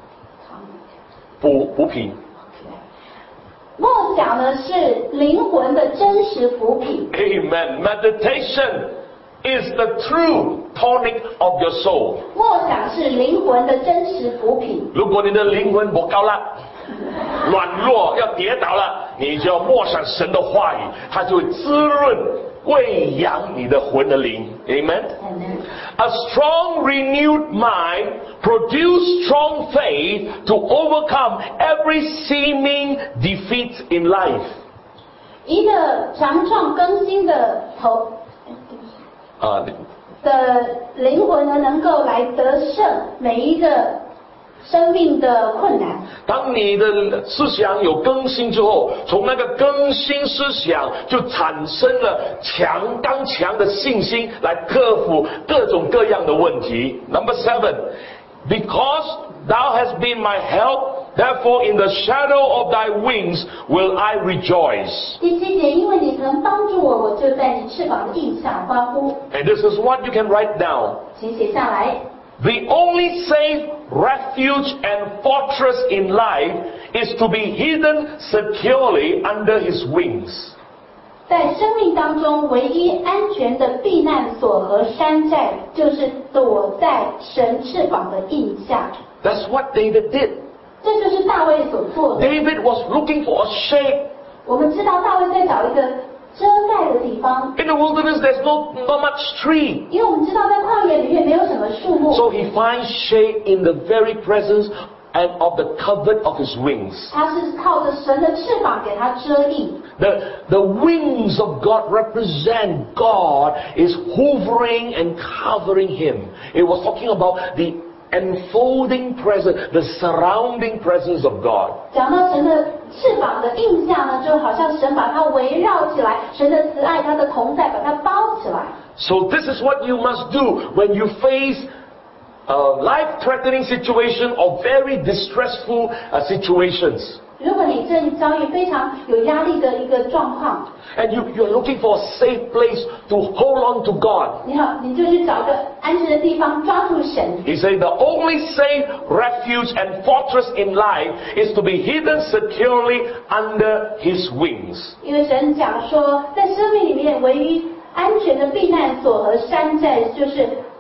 补补品。 默想呢是灵魂的真实补品。 Amen. Meditation is the true tonic of your soul. 默想是灵魂的真实补品。 如果你的灵魂不高了，软弱要跌倒了，你就要默想神的话语，它就会滋润、喂养你的魂的灵。Amen. A strong, renewed mind produces strong faith to overcome every seeming defeat in life. 一个强壮更新的头啊， 的灵魂呢，能够来得胜每一个生命的困难。 当你的思想有更新之后，从那个更新思想就产生了强刚强的信心，来克服各种各样的问题。Number seven, because thou hast been my help, therefore in the shadow of thy wings will I rejoice. 第七节，因为你曾帮助我，我就在你翅膀的印下欢呼。 And this is what you can write down. 请写下来。 The only safe refuge and fortress in life is to be hidden securely under his wings. 在生命当中，唯一安全的避难所和山寨，就是躲在神翅膀的印下。 That's what David did. 这就是大卫所做的。 David was looking for a shade. 我们知道大卫在找一个遮盖的地方， In the wilderness, there's no, not much tree. 因为我们知道在旷野里面没有什么树木， So he finds shade in the very presence and of the covert of his wings. 他是靠着神的翅膀给他遮蔽。 The, the wings of God represent God is hovering and covering him. It was talking about the enfolding presence, the surrounding presence of God. 讲到神的翅膀的印下呢，就好像神把它围绕起来，神的慈爱、他的同在把它包起来。 So this is what you must do when you face a life-threatening situation or very distressful uh, situations. 如果你正遭遇非常有压力的一个状况， And you, you're looking for a safe place to hold on to God. 你好，你就去找个安全的地方抓住神。 He said the only safe refuge and fortress in life is to be hidden securely under his wings. 因为神讲说，在生命里面唯一安全的避难所和山寨，就是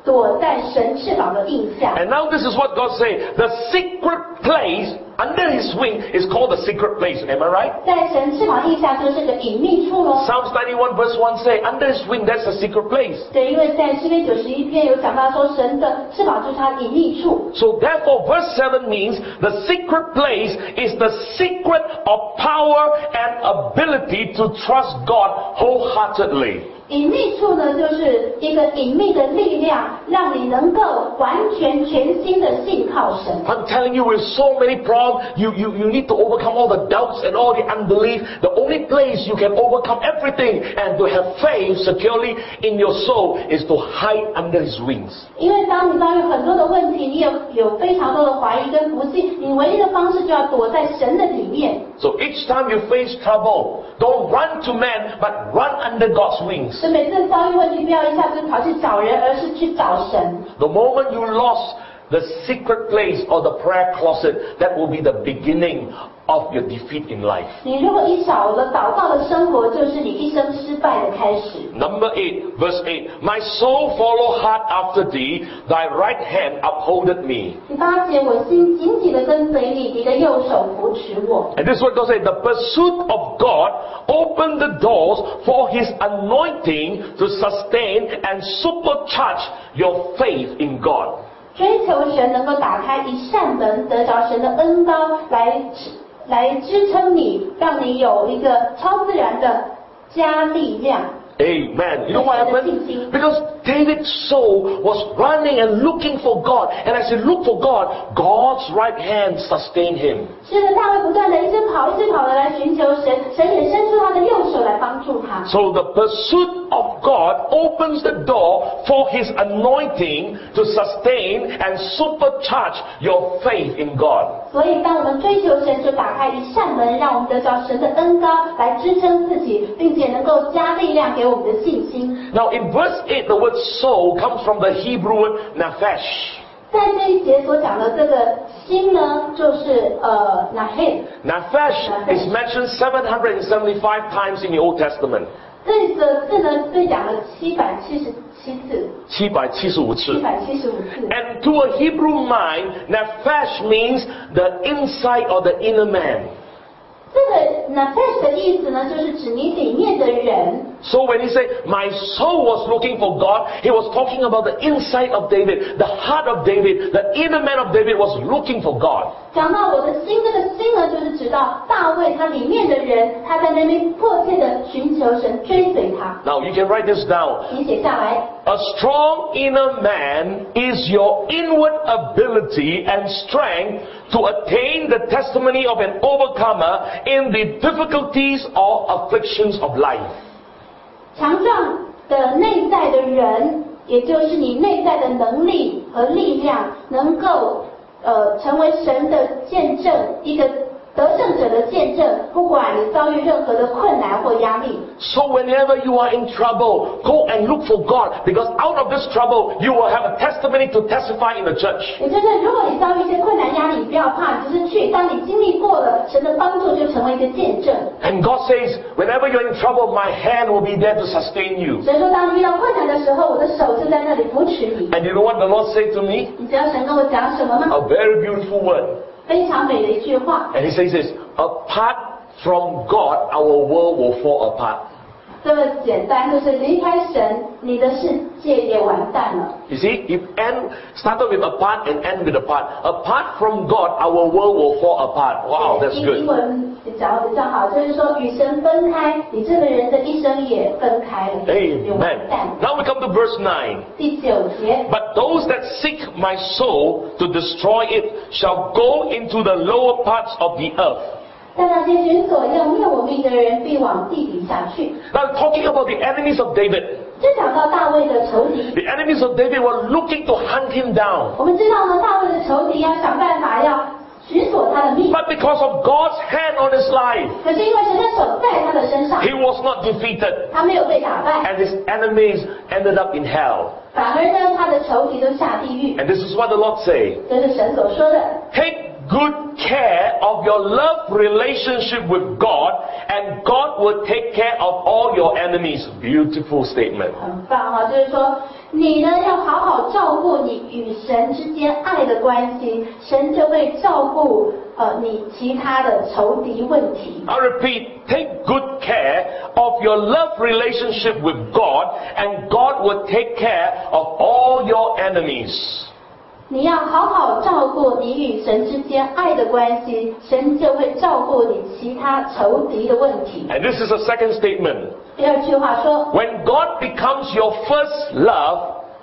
躲在神翅膀的印下。 And now this is what God say, the secret place under His wing is called the secret place. Am I right? 在神翅膀印下就是个隐秘处咯。 Psalms ninety-one verse one say, under His wing that's a secret place. 对，因为在诗篇九十一篇有讲到说，神的翅膀就是他隐秘处。 So therefore verse seven means the secret place is the secret of power and ability to trust God wholeheartedly. 隐秘处呢，就是一个隐秘的力量，让你能够完全全心的信靠神。 I'm telling you, with so many problems, you, you, you need to overcome all the doubts and all the unbelief. The only place you can overcome everything and to have faith securely in your soul is to hide under His wings. 因为当你遭遇很多的问题，你有有非常多的怀疑跟不信，你唯一的方式就要躲在神的里面。 So each time you face trouble, don't run to man, but run under God's wings. 所以每次遭遇问题，不要一下子跑去找人，而是去找神。 The moment you lost the secret place or the prayer closet, that will be the beginning of your defeat in life. 你如果一少了祷告的生活，就是你一生失败的开始。 Number eight, verse eight. My soul follow hard after thee, thy right hand upholdeth me. 第八节，我心紧紧的跟随你，你的右手扶持我。 And this is what God said, the pursuit of God opened the doors for His anointing to sustain and supercharge your faith in God. 追求神能够打开一扇门，得着神的恩膏来来支撑你，让你有一个超自然的加力量。 Amen. You know what happened? Because David's soul was running and looking for God. And as he looked for God, God's right hand sustained him. 是的，大卫不断的一直跑，一直跑的来寻求神，神也伸出他的右手来帮助他。 So the pursuit of God opens the door for His anointing to sustain and supercharge your faith in God. 所以，当我们追求神，就打开一扇门，让我们得着神的恩膏来支撑自己，并且能够加力量给我们的信心。 Now in verse eight, the word soul comes from the Hebrew word nephesh. 在这一节所讲的这个心呢，就是呃 nahed。 Nephesh is mentioned seven hundred seventy-five times in the Old Testament. 这个字呢被讲了七百七十七次， 七百七十五次。 七百七十五次。 And to a Hebrew mind, nephesh means the inside or the inner man. 这个 nefesh 的意思呢，就是指你里面的人。 So when he said, my soul was looking for God, he was talking about the inside of David, the heart of David, the inner man of David was looking for God. 讲到我的心，这个心呢，就是指到大卫他里面的人，他在那边迫切的寻求神，追随他。 Now you can write this down. 你写下来。 A strong inner man is your inward ability and strength to attain the testimony of an overcomer in the difficulties or afflictions of life. 强壮的内在的人，也就是你内在的能力和力量，能够呃成为神的见证，一个得胜者的见证，不管你遭遇任何的困难或压力。 So whenever you are in trouble, go and look for God, because out of this trouble, you will have a testimony to testify in the church. 也就是如果你遭遇一些困难压力，你不要怕，你就是去，当你经历过了神的帮助，就成为一个见证。 And God says, whenever you're in trouble, my hand will be there to sustain you. 神说，当你遇到困难的时候，我的手就在那里扶持你。 And you know what the Lord said to me? 你知道神跟我讲什么吗？ A very beautiful word. 非常美的一句话。 And He says this, apart from God, our world will fall apart. 这么简单，就是离开神，你的世界也完蛋了。 You see, if end started with apart and end with apart. Apart from God, our world will fall apart. Wow, that's 英 good. 文讲的比较好，就是说与神分开，你这个人的一生也分开了，也完 Amen. 蛋。 Now we come to verse nine. 第九节， But those that seek my soul to destroy it shall go into the lower parts of the earth. 但那些寻索要灭我命的人，必往地底下去。 Now talking about the enemies of David. 这讲到大卫的仇敌， The enemies of David were looking to hunt him down. 我们知道呢，大卫的仇敌要想办法要寻索他的命， But because of God's hand on his life, 可是因为神的手在他的身上， he was not defeated. 他没有被打败， And his enemies ended up in hell. 反而呢，他的仇敌都下地狱。 And this is what the Lord say. 这是神所说的。 Take good care of your love relationship with God, and God will take care of all your enemies. Beautiful statement. 很棒啊，就是说你呢要好好照顾你与神之间爱的关系，神就会照顾呃你其他的仇敌问题。 I repeat, take good care of your love relationship with God, and God will take care of all your enemies. 你要好好照顾你与神之间爱的关系，神就会照顾你其他仇敌的问题。 And this is a second statement. 第二句话说， When God becomes your first love,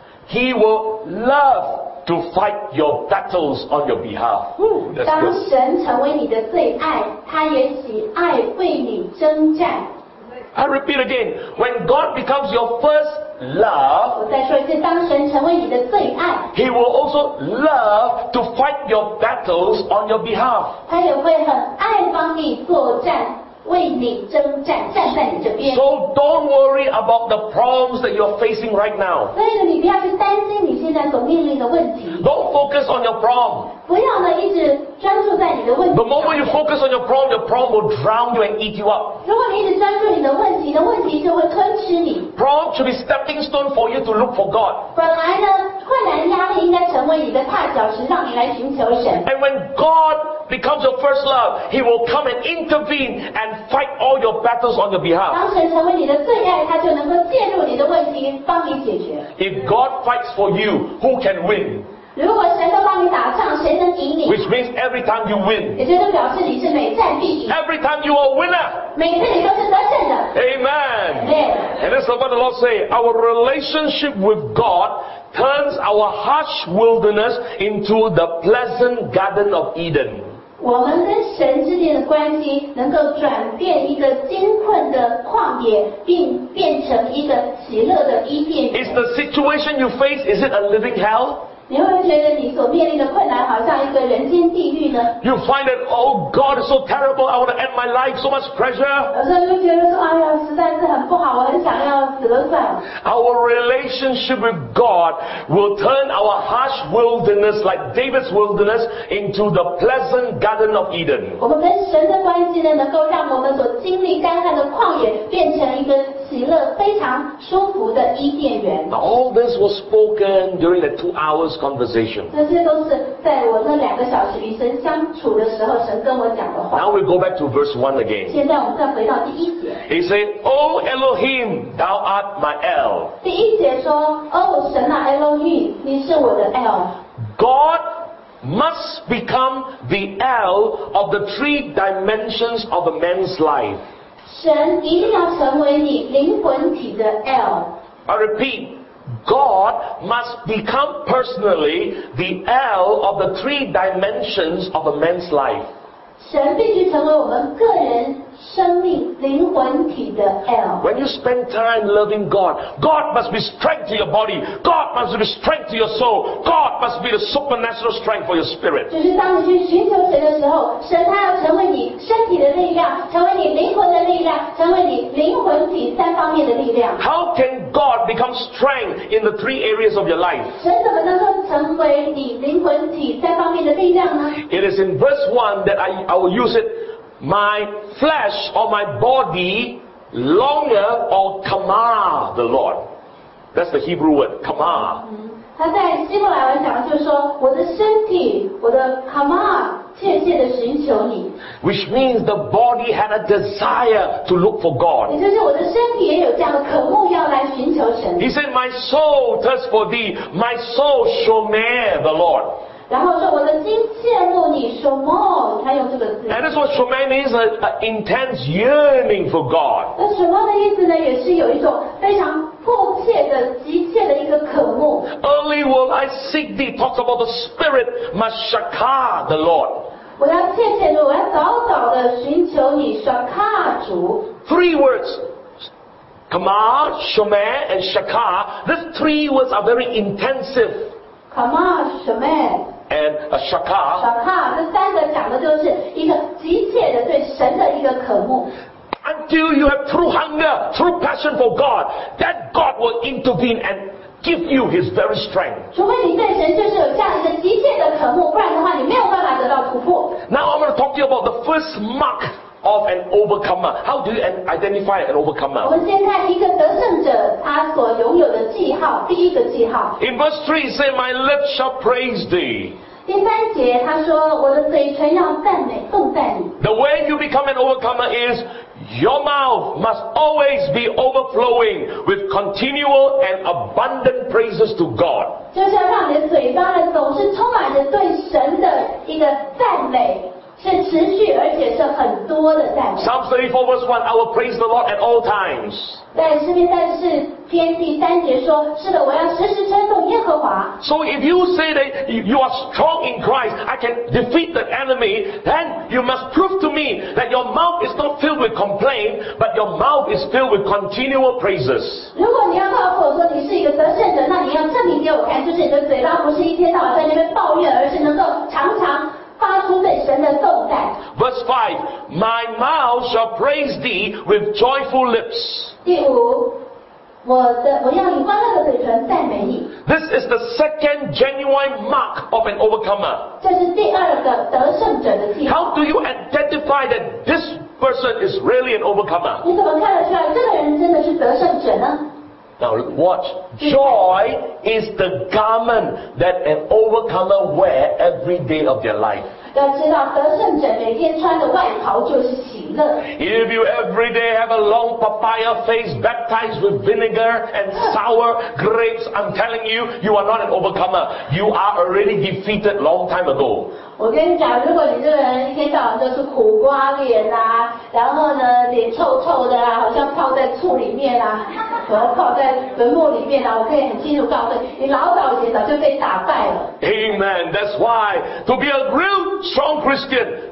He will love to fight your battles on your behalf. Ooh, that's 当 good. 神成为你的最爱，他也喜爱为你征战。 I repeat again. When God becomes your first love, 我再说一次，当神成为你的最爱， He will also love to fight your battles on your behalf. 他也会很爱帮你作战，为你征战，站在你这边。 So don't worry about the problems that you're facing right now. 所以呢，你不要去担心你现在所面临的问题， Don't focus on your problem. 不要呢一直专注在你的问题 The 上 moment you 面。 focus on your problem, your problem will drown you and eat you up. 如果你一直专注你的问题，的问题就会吞吃你。 Problem should be stepping stone for you to look for God. 本来呢，困难压力应该成为你的踏脚石，让你来寻求神。 And when God becomes your first love, He will come and intervene and fight all your battles on your behalf. 当神成为你的最爱，他就能够介入你的问题，帮你解决。 If God fights for you, who can win? 如果神都帮你打仗，谁能赢你？ Which means every time you win. 也就是表示你是每战必赢， Every time you are a winner. 每次你都是得胜的。 Amen. Amen. And this is what the Lord say. Our relationship with God turns our harsh wilderness into the pleasant garden of Eden. 我们跟神之间的关系能够转变一个艰困的旷野，并变成一个喜乐的伊甸园。 Is the situation you face, is it a living hell? 你会不会觉得你所面临的困难好像一个人间地狱呢？ You find that, oh God, it's so terrible, I want to end my life, so much pressure. 有时候就觉得说，哎呀，实在是很不好，我很想要死了算了。 Our relationship with God will turn our harsh wilderness, like David's wilderness, into the pleasant garden of Eden. 我们跟神的关系呢，能够让我们所经历干旱的旷野，变成一个喜乐、非常舒服的伊甸园。 Now all this was spoken during the two hours conversation. 这些都是在我那两个小时与神相处的时候，神跟我讲的话。 Now we go back to verse one again. 现在我们再回到第一节。 He said, O Elohim, thou art my El. 第一节说：“哦，神啊 ，Elohim，你是我的 El。” God must become the L of the three dimensions of a man's life. 神一定要成为你灵魂体的 L。 I repeat, God must become personally the L of the three dimensions of a man's life. 神必须成为我们个人生命灵魂体的 L。 When you spend time loving God, God must be strength to your body. God must be strength to your soul. God must be the supernatural strength for your spirit. 就是当你去寻求神的时候，神他要成为你身体的力量，成为你灵魂的力量，成为你灵魂体三方面的力量。 How can God become strength in the three areas of your life? 神怎么能够成为你灵魂体三方面的力量呢？ It is in verse one that I, I will use it. My flesh or my body longeth or kamah the Lord. That's the Hebrew word, kamah. 他在希伯来文讲的就是说，我的身体，我的 kama 切切的寻求你， Which means the body had a desire to look for 也 God. 就是我的身体也有这样的渴慕要来寻求神。 He said, my soul thirsts for thee. My soul shomeh the Lord. 然后说我的心羡慕你，什么？他用这个字。 And that's what shomeh means, an intense yearning for God. 那什么的意思呢？也是有一种非常迫切的、急切的一个渴慕。 Early will I seek thee. Talks about the spirit, mashakah the Lord. 我要切切的，我要早早的寻求你，刷卡主。 Three words. Kamah, shomeh, and shakah. These three words are very intensive. kama 什么？ And a shakah. 刷卡，这三个讲的就是一个急切的对神的一个渴慕。 until you have true hunger, true passion for God, that God will intervene and give you His very strength. 除非你对神就是有这样一个急切的渴慕，不然的话你没有办法得到突破。 Now I'm going to talk to you about the first mark of an overcomer. How do you identify an 我 overcomer? 们先看一个得胜者他所拥有的记号，第一个记号。 In verse three, it says, "My lips shall praise thee." 第三节他说：“我的嘴唇要赞美颂赞你。” The way you become an overcomer is your mouth must always be overflowing with continual and abundant praises to God. 就是要让你的嘴巴呢，总是充满着对神的一个赞美，是持续而且是很多的赞美。 Psalm thirty-four verse one, I will praise the Lord at all times. 在诗篇三十四篇第三节说：“是的，我要时时称颂耶和华。” So if you say that you are strong in Christ, I can defeat the enemy, then you must prove to me that your mouth is not filled with complaint, but your mouth is filled with continual praises. 如果你要告诉我说你是一个得胜者，那你要证明给我看，就是你的嘴巴不是一天到晚在那边抱怨，而是能够常常发出对神的颂赞。 Verse five, my mouth shall praise thee with joyful lips. 第五，我的我要以欢乐的嘴唇赞美你。 This is the second genuine mark of an overcomer. 这是第二个得胜者的记号。 How do you identify that this person is really an overcomer? 你怎么看得出来这个人真的是得胜者呢？ Now watch. Joy is the garment that an overcomer wear every day of their life. 要知道，得胜者每天穿的外袍就是喜乐。 If you every day have a long papaya face baptized with vinegar and sour grapes, I'm telling you, you are not an overcomer. You are already defeated long time ago. 我跟你讲，如果你这个人一天到晚都是苦瓜脸啊，然后呢脸臭臭的啊，好像泡在醋里面啊，和泡在坟墓里面啊，我可以很清楚告诉你，你老早以前早就被打败了。 Amen. That's why to be a real strong Christian,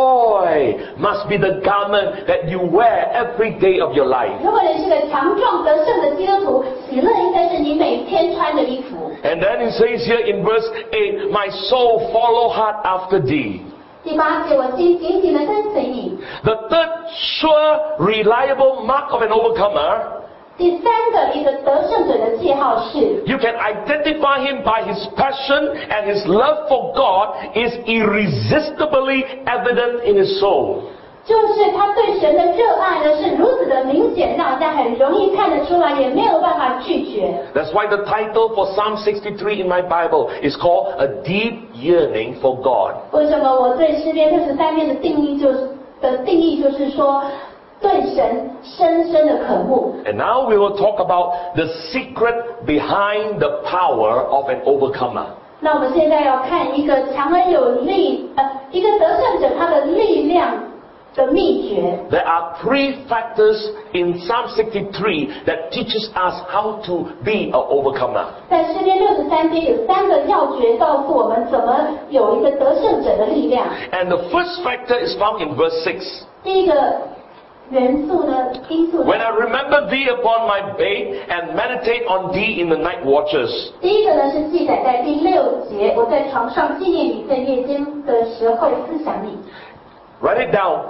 joy must be the garment that you wear every day of your life. 如果你是个强壮得胜的基督徒，喜乐应该是你每天穿的衣服。 And then it says here in verse eight, my soul follow hard after thee. 第八节，我心紧紧的跟随你。 The third sure, reliable mark of an overcomer, 第三个一个得胜者的记号是， you can identify him by his passion and his love for God is irresistibly evident in his soul. 就是他对神的热爱呢是如此的明显，让人家很容易看得出来，也没有办法拒绝。 That's why the title for Psalm sixty-three in my Bible is called A Deep Yearning for God. 为什么我对诗篇六十三篇的定义就是的定义就是说，对神深深的渴慕。 And now we will talk about the secret behind the power of an overcomer. 那我们现在要看一个强而有力，呃，一个得胜者他的力量的秘诀。 There are three factors in Psalm sixty-three that teaches us how to be an overcomer. 在诗篇六十三篇有三个要诀告诉我们怎么有一个得胜者的力量。 And the first factor is found in verse six. 第一个元素呢，因素呢 When I remember thee upon my bed and meditate on thee in the night watches. 第一个呢是记载在第六节，我在床上纪念你，在夜间的时候思想你。 Write it down.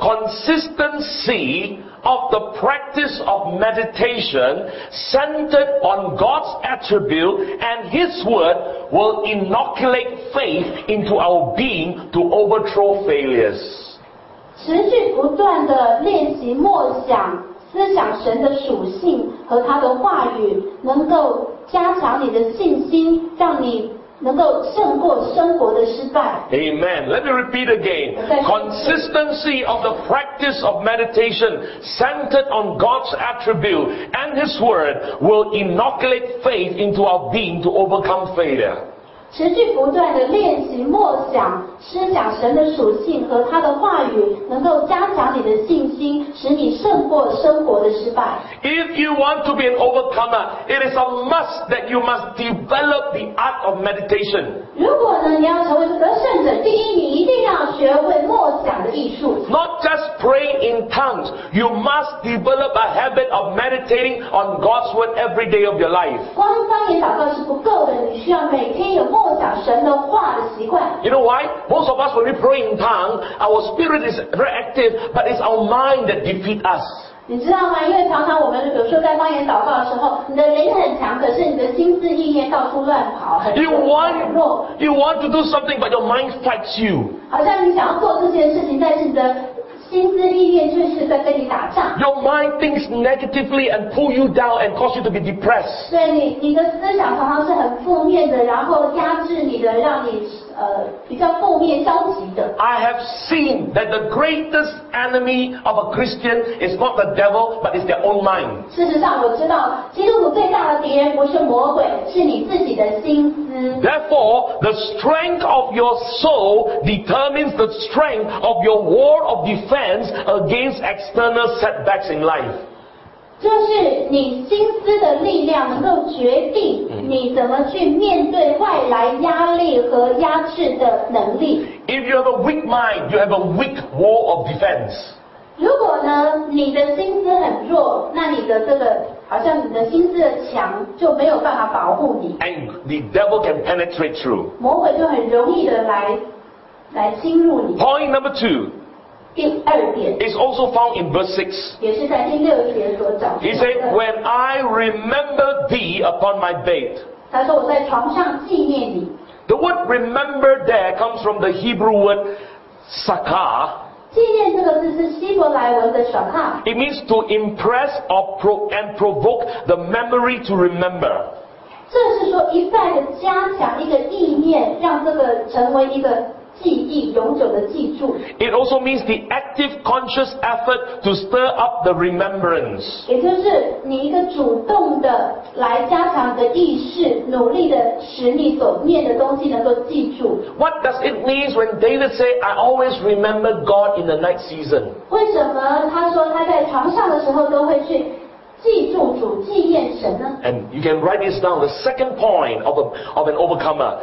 Consistency of the practice of meditation centered on God's attribute and His word will inoculate faith into our being to overthrow failures. 持续不断的练习默想、思想神的属性和他的话语，能够加强你的信心，让你能够胜过生活的失败。 Amen. Let me repeat again. Consistency of the practice of meditation centered on God's attribute and His word will inoculate faith into our being to overcome failure. 持续不断的练习默想、思想神的属性和他的话语，能够加强你的信心，使你胜过生活的失败。 If you want to be an overcomer, it is a must that you must develop the art of meditation. 如果呢你要成为得胜者，第一，你一定要学会默想的艺术。 Not just praying in tongues. You must develop a habit of meditating on God's word every day of your life. 光方言祷告是不够的，你需要每天有默想神的话的习惯。 You know why? Most of us, when we pray in tongues, our spirit is very active, but it's our mind that defeats us. 你知道吗？因为常常我们有时候在方言祷告的时候，你的灵很强，可是你的心思意念到处乱跑，很 You 很 want, 弱。 you want to do something, but your mind fights you. 好像你想要做这件事情，但是你的心思意念却是在跟你打仗。 Your mind thinks negatively and pull you down and cause you to be depressed. 对你，你的思想常常是很负面的，然后压制你的，让你呃比较负面、消极的。 I have seen that the greatest enemy of a Christian is not the devil, but it's their own mind. 事实上，我知道基督徒最大的敌人不是魔鬼，是你自己的心思。 Therefore, the strength of your soul determines the strength of your war of defense against external setbacks in life. 就是你心思的力量能够决定你怎么去面对外来压力和压制的能力。 If you have a weak mind, you have a weak wall of defense. 如果呢，你的心思很弱，那你的这个好像你的心思的墙就没有办法保护你， And the devil can penetrate through. 魔鬼就很容易的来来侵入你。 Point number two 第二点 is also found in verse six. 也是在第六节所讲出 He 来 said, 的。 When I remember thee upon my bed. 他说我在床上纪念你。 The word remember there comes from the Hebrew word sakar. 纪念这个字是希伯来文的 shakar， It means to impress or pro- and provoke the memory to remember. 这是说一再的加强一个意念，让这个成为一个记忆，永久的记住。 It also means the active conscious effort to stir up the remembrance. 也就是你一个主动的来加强你的意识，努力的使你所念的东西能够记住。 What does it mean when David say, I always remember God in the night season? 为什么他说他在床上的时候都会去记住主、纪念神呢？ And you can write this down. The second point of, a, of an overcomer.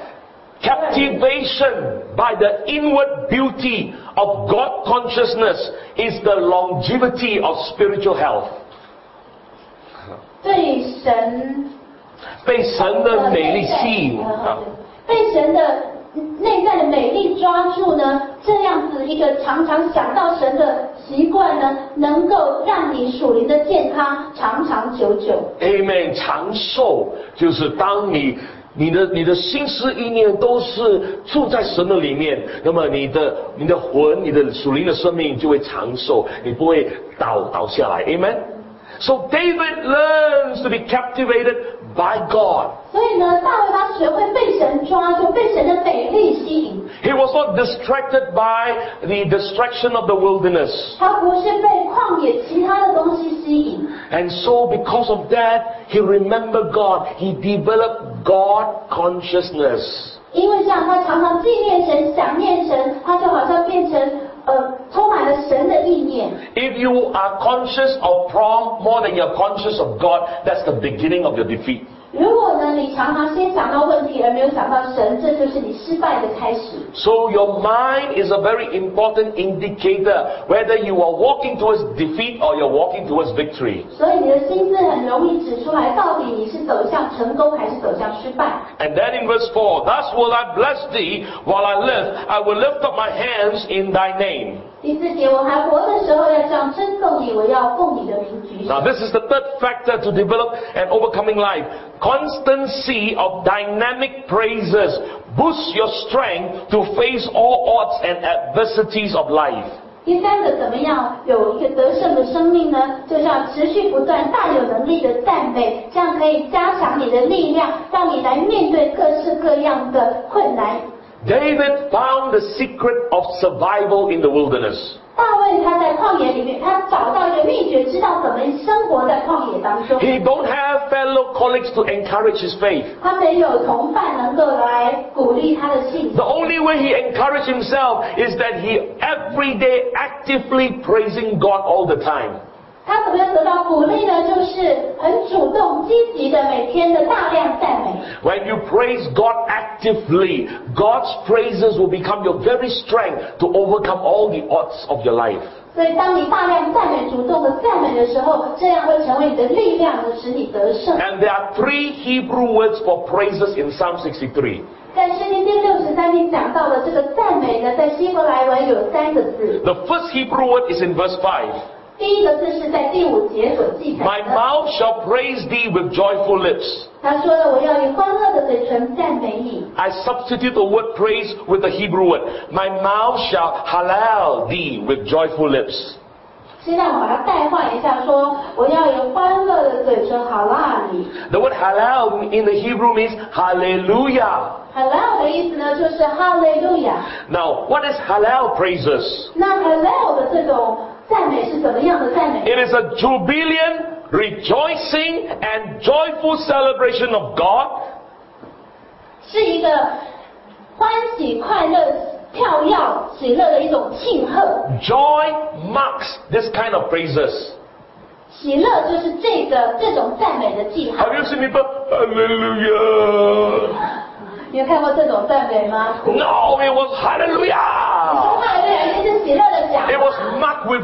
Captivation by the inward beauty of God consciousness is the longevity of spiritual health. 对神被神的美丽吸引啊， 被神的内在的美丽抓住呢，这样子一个常常想到神的习惯呢，能够让你属灵的健康长长久久。 Amen。长寿就是当你你的你的心思意念都是住在神的里面，那么你的你的魂、你的属灵的生命就会长寿，你不会倒倒下来。Amen。So David learns to be captivated by God. 所以呢，大卫他学会被神抓住，被神的美丽吸引。 He was not distracted by the distraction of the wilderness. 他不是被旷野其他的东西吸引。 And so because of that, he remembered God. He developed God consciousness. 因为这样，他常常纪念神、想念神，他就好像变成呃充满了神的意念。 If you are conscious of prom more than you're conscious of God, that's the beginning of your defeat. 如果呢，你常常先想到问题而没有想到神，这就是你失败的开始。 So your mind is a very important indicator whether you are walking towards defeat or you're walking towards victory. 所以你的心思很容易指出来，到底你是走向成功还是走向失败。 And then in verse four, Thus will I bless thee while I live. I will lift up my hands in thy name. 第四节，我还活的时候要这样称颂你，我要奉你的名举手。 Now this is the third factor to develop an overcoming life. Constancy of dynamic praises boosts your strength to face all odds and adversities of life. 第三个，怎么样有一个得胜的生命呢？就是要持续不断、大有能力的赞美，这样可以加强你的力量，让你来面对各式各样的困难。 David found the secret of survival in the wilderness. 大卫他在旷野里面，他找到一个秘诀，知道怎么生活在旷野当中。 He don't have fellow colleagues to encourage his faith. 他没有同伴能够来鼓励他的信心 The。only way he encouraged himself is that he every day actively praising God all the time. 他怎么样得到鼓励呢？就是很主动、积极的每天的大量赞美。 When you praise God actively, God's praises will become your very strength to overcome all the odds of your life. 所以，当你大量赞美、主动的赞美的时候，这样会成为你的力量，使你得胜。 And there are three Hebrew words for praises in Psalm sixty-three. 在诗篇第六十三篇讲到的这个赞美呢，在希伯来文有三个字。 The first Hebrew word is in verse five. 第一个字是在第五节所记载 My 的。 mouth shall praise thee with joyful lips. 他说了，我要以欢乐的嘴唇赞美你。 I substitute the word praise with the Hebrew word. My mouth shall halal thee with joyful lips. 现在我把它代换一下，说我要以欢乐的嘴唇好啦你。 The word halal in the Hebrew means hallelujah. Halal 的意思呢，就是哈利路亚。 Now, what is halal praises? 那 Halal 的这种赞美是怎么样的赞美？ It is a jubilant, rejoicing, and joyful celebration of God. 是一个欢喜、快乐、跳跃、喜乐的一种庆贺。 Joy marks this kind of praises. 喜乐就是这个这种赞美的记号。 Have you seen people? Hallelujah. 你有看过这种赞美吗？ No, it was 你说 hallelujah. 哈利路亚一定是喜乐的讲。 It was marked with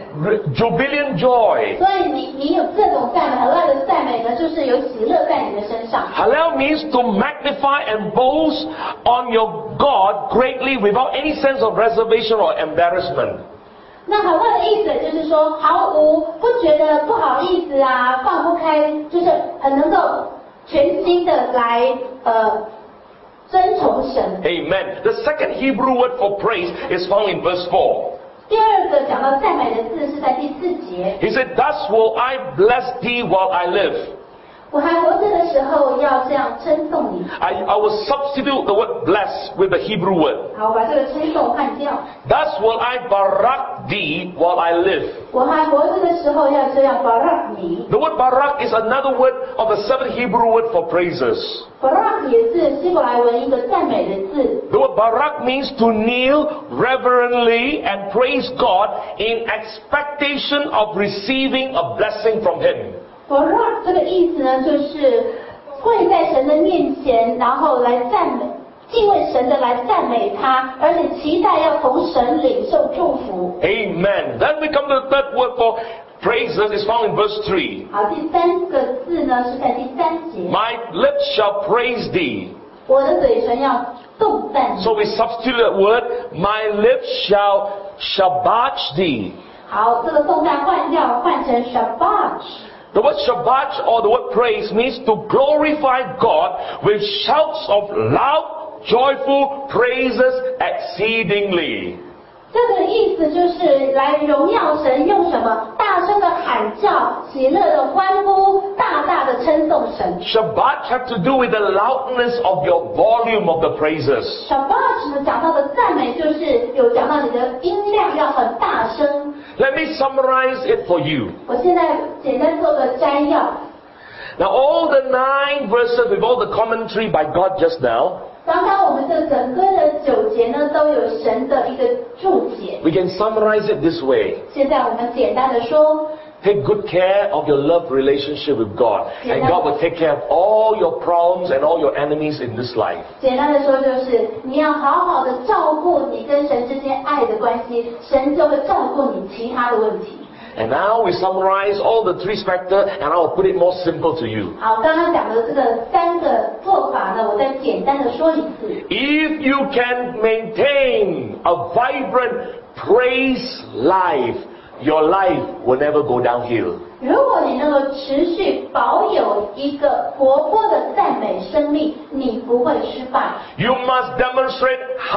jubilant joy. 所以你你有这种赞美，很乐的赞美呢，就是有喜乐在你的身上。 Halal means to magnify and boast on your God greatly without any sense of reservation or embarrassment. 那好乐的意思就是说，毫无不觉得不好意思啊，放不开，就是很能够全心的来呃尊崇神。 Amen. The second Hebrew word for praise is found in verse four. 第二个讲到赞美的字是在第四节， He said, Thus will I bless thee while I live. 我还活着的时候要这样称颂你。 I, I will substitute the word bless with the Hebrew word. 好，我把这个称颂换掉。 Thus will I barak thee while I live. 我还活着的时候要这样 barak 你。 The word barak is another word of the seven Hebrew word for praises. barak 也是希伯来文一个赞美的字。 The word barak means to kneel reverently and praise God in expectation of receiving a blessing from Him. barak 这个意思呢，就是跪在神的面前，然后来赞美。敬畏神的来赞美他，而且期待要从神领受祝福。 Amen. Then we come to the third word for praises is found in verse three. 好，第三个字呢是在第三节。 My lips shall praise thee. 我的嘴唇要动赞你。 So we substitute the word, my lips shall shabach thee. 好，这个动赞换掉，换成 shabach。 The word shabach or the word praise means to glorify God with shouts of loud, joyful praises exceedingly. 这个意思就是来荣耀神，用什么？大声的喊叫，喜乐的欢呼，大大的称颂神。 Shabach have to do with the loudness of your volume of the praises. shabach 呢讲到的赞美，就是有讲到你的音量要很大声。 Let me summarize it for you. 我现在简单做个摘要。 Now all the nine verses with all the commentary by God just now, 刚刚我们这整个的九节呢，都有神的一个注解。 we can summarize it this way. 现在我们简单的说， Take good care of your love relationship with God, and God will take care of all your problems and all your enemies in this life. 简单的说就是你要好好的照顾你跟神之间爱的关系，神就会照顾你其他的问题。 And now we summarize all the three factors, and I will put it more simple to you. 好，刚刚讲的这个三个做法呢，我再简单的说一次。 If you can maintain a vibrant praise life, your life will never go downhill. 如果你能够持续保有一个活泼的赞美生命，你不会失败。 You must demonstrate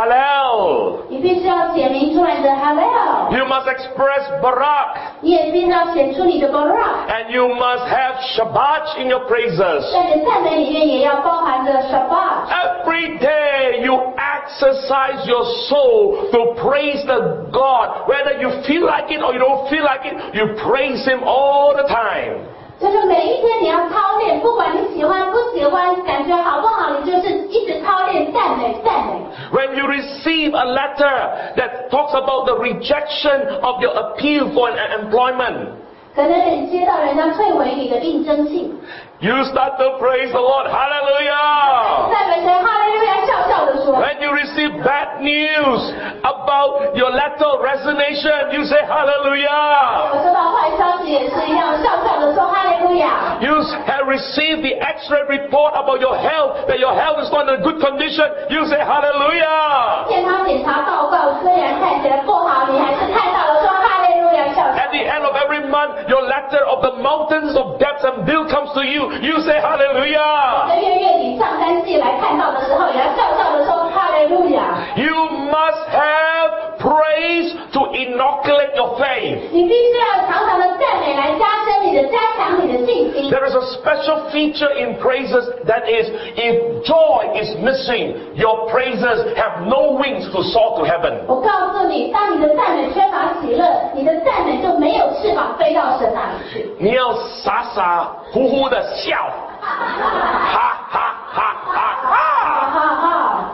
halal. 你必须要显明出来你的 halal， You must express barak. 你也必须要显出你的 barak， And you must have shabach in your praises. 在你的赞美里面也要包含着 shabbat。 Every day you exercise your soul to praise the God. Whether you feel like it or you don't feel like it, you praise Him all the time. 就是每一天你要操练，不管你喜欢不喜欢，感觉好不好，你就是一直操练赞美赞美。 When you receive a letter that talks about the rejection of your appeal for an employment, 可能你接到人家退回你的应征信， you start to praise the Lord. Hallelujah! 赞美神，哈利路亚，笑笑的说。 When you receive bad news about your letter of resignation, you say Hallelujah! 我收到坏消息也是一样，笑笑的说哈利路亚。 You have received the X-ray report about your health, that your health is not in a good condition, you say Hallelujah! 健康检查报告虽然看起来不好，你还是看到了说哈利路亚，笑笑。 And the end of every month, your letter of the mountains of debts and bill comes to you. You say hallelujah. 这月月底账单寄来看到的时候，也要笑笑的说哈利路亚。 You must have praise to inoculate your faith. 你必须要常常的赞美来加深你的、加强你的信心。 There is a special feature in praises that is, if joy is missing, your praises have no wings to soar to heaven. 我告诉你，当你的赞美缺乏喜乐，你的赞美就没有翅膀飞到神那里去。 你要傻傻乎乎的笑，哈哈哈哈哈。 哈哈。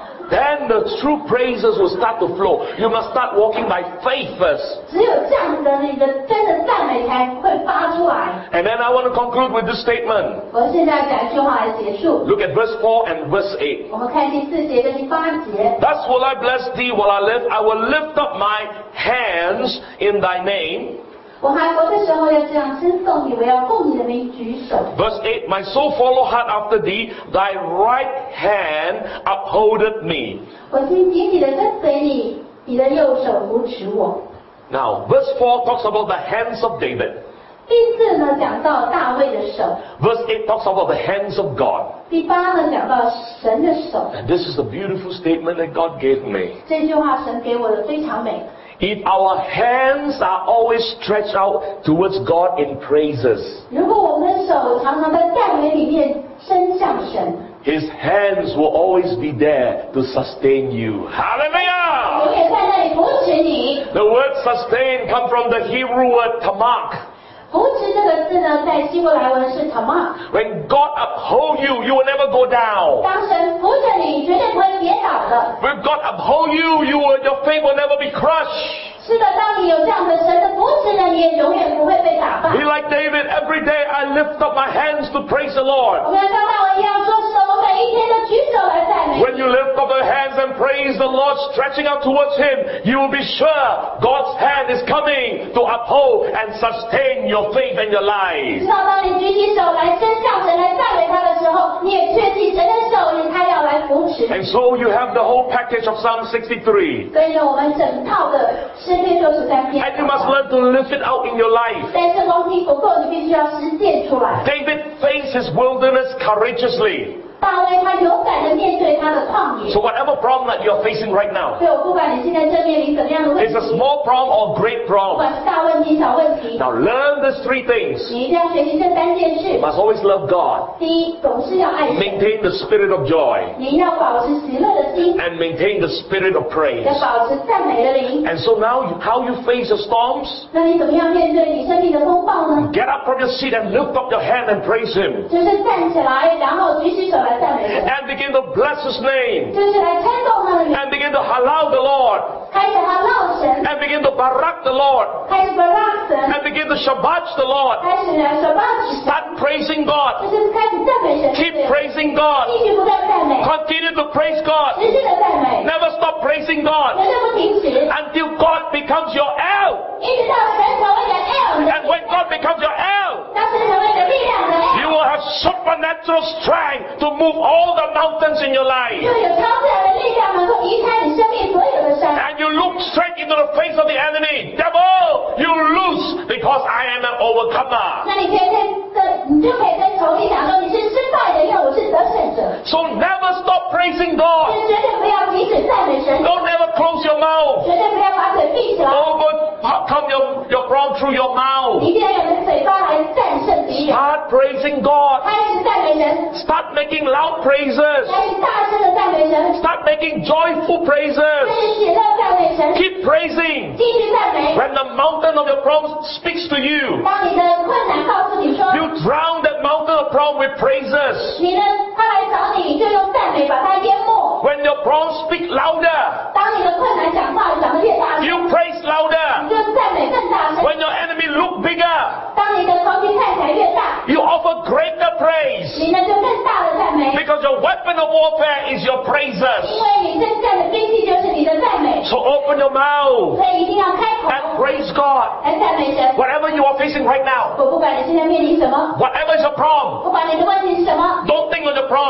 Then the true praises will start to flow. You must start walking by faith first. 只有这样子的，你的真的赞美才会发出来。 And then I want to conclude with this statement. 我现在讲一句话来结束。 Look at verse four and verse eight. 我们看第四节跟第八节。 Thus will I bless thee while I live. I will lift up my hands in thy name. 我还活的时候要这样称颂你，我要奉你的名举手。 Verse eight, my soul follow hard after thee, thy right hand upholdeth me. 我心紧紧的跟随你，你的右手扶持我。 Now, verse four talks about the hands of David. 第四呢讲到大卫的手， Verse eight talks about the hands of God. 第八呢讲到神的手。 And this is the beautiful statement that God gave me. 这句话神给我的非常美。 If our hands are always stretched out towards God in praises, 如果我们的手常常在赞美里面伸向神， His hands will always be there to sustain you. Hallelujah! 永远在那里扶持你。 The word sustain comes from the Hebrew word tamak. 扶持这个字呢，在希伯来文是 tamak。 When God uphold you, you will never go down. 当神扶着你，绝对不会跌倒的。 When God uphold you, you will, your faith will never be crushed. 是的，当你有这样的神的扶持呢，你也永远不会被打败。 Be like David, every day I lift up my hands to praise the Lord. 我们要像大卫一样说手，我每一天都举手来赞美。 When you lift up your hands and praise the Lord, stretching out towards Him, you will be sure God's hand is coming to uphold and sustain your faith and your 知 life. 道当你举起手来伸向神来赞美他的时候，你也确信神的手里他要来扶持。 And so you have the whole package of Psalm sixty-three. 所以呢，我们整套的诗篇六十三篇。 And you must learn to live it out in your life. 但是光听不够，你必须要实践出来。 David faced his wilderness courageously. 大卫他勇敢的面对他的旷野。 So whatever problem that you're facing right now, 所以我不管你现在正面临怎么样的问 it's 题， a small problem or great 不 problem. 管是大问题、小问题， Now learn these three things. 你一定要学习这三件事 You。must always love God, 第一，总是要爱神， maintain the spirit of joy, 你要保持喜乐的心， and maintain the spirit of praise. 要保持赞美的灵。 And so now, you, how you face the storms? 那你怎么样面对你生命的风暴呢？ Get up from your seat and lift up your hand and praise Him. 就是站起来，然后举起手来赞美神， And begin to bless His name. 就是来称颂他的名， And begin to halal the Lord. 开始他闹神， And begin to barak the Lord. 开始 barak 神， And begin to shabbat the Lord. 开始来 shabbat 神， Start praising God. 就是开始赞美神， Keep praising God. 继续不断赞美， Continue to praise God. 持续的赞美， Never stop praising 绝 God 对不停止， until God becomes your El. 一直到神成为你的 L， And when God becomes your El, 当神成为你的力量的 you L， will have supernatural strength to move all the mountains in your 就 life. 有超自然的力量能够移开你生命所有的山。 And you look straight into the face of the enemy. Devil, you lose because I am an overcomer. 那你可以跟跟你就可以跟仇敌讲说你是失败的，因为我是得胜者。 So never stop praising 所 God. 以绝对不要停止赞美神， Don't ever close your mouth. 绝对不要把嘴闭起来， Overcome your, your problem through your mouth. 一定要用你的嘴巴来战胜敌人。 Start praising God. 开始赞美神， Start making loud praises. 开始大声的赞美神， Start making joyful 开 praises. 始喜乐赞美神， Keep praising. 继续赞美。 When the mountain of your problem speaks to you, 当你的困难告诉你说， you drown that mountain of problem with praises. 你呢，他来找你，你就用赞美把它淹没。 When your problems speak louder, 当你的困难讲话讲得越大声， you praise 你 louder. 就赞美更大声。 When your enemy look bigger, 当你的仇敌看起来越大， you offer greater praise. 你呢就更大的赞美， Because your weapon of warfare is your 因 praises. 为你征战的兵器就是你的赞美， So open your mouth 所以一定要开口 and praise God. 来赞美神。 Whatever you are facing right now, 我不管你现在面临什么， whatever is your problem, 不管你的问题是什么， don't think on your problem.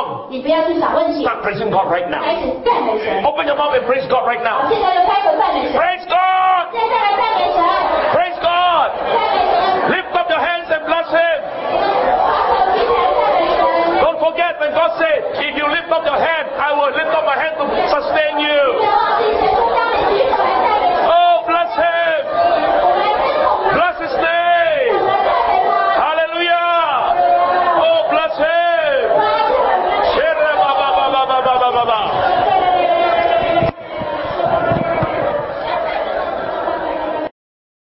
wrong. 你不要去想问题， Start praising God right 开 now. 始赞美神。 Open your mouth and praise God right 好， now. 现在就开口赞美神， Praise God. 现在来赞美神， Praise God. 赞美神， Lift up your hands and bless Him. 把手举起来赞美神。 Don't forget when God said, if you lift up your hand, I will lift up my hand to sustain you.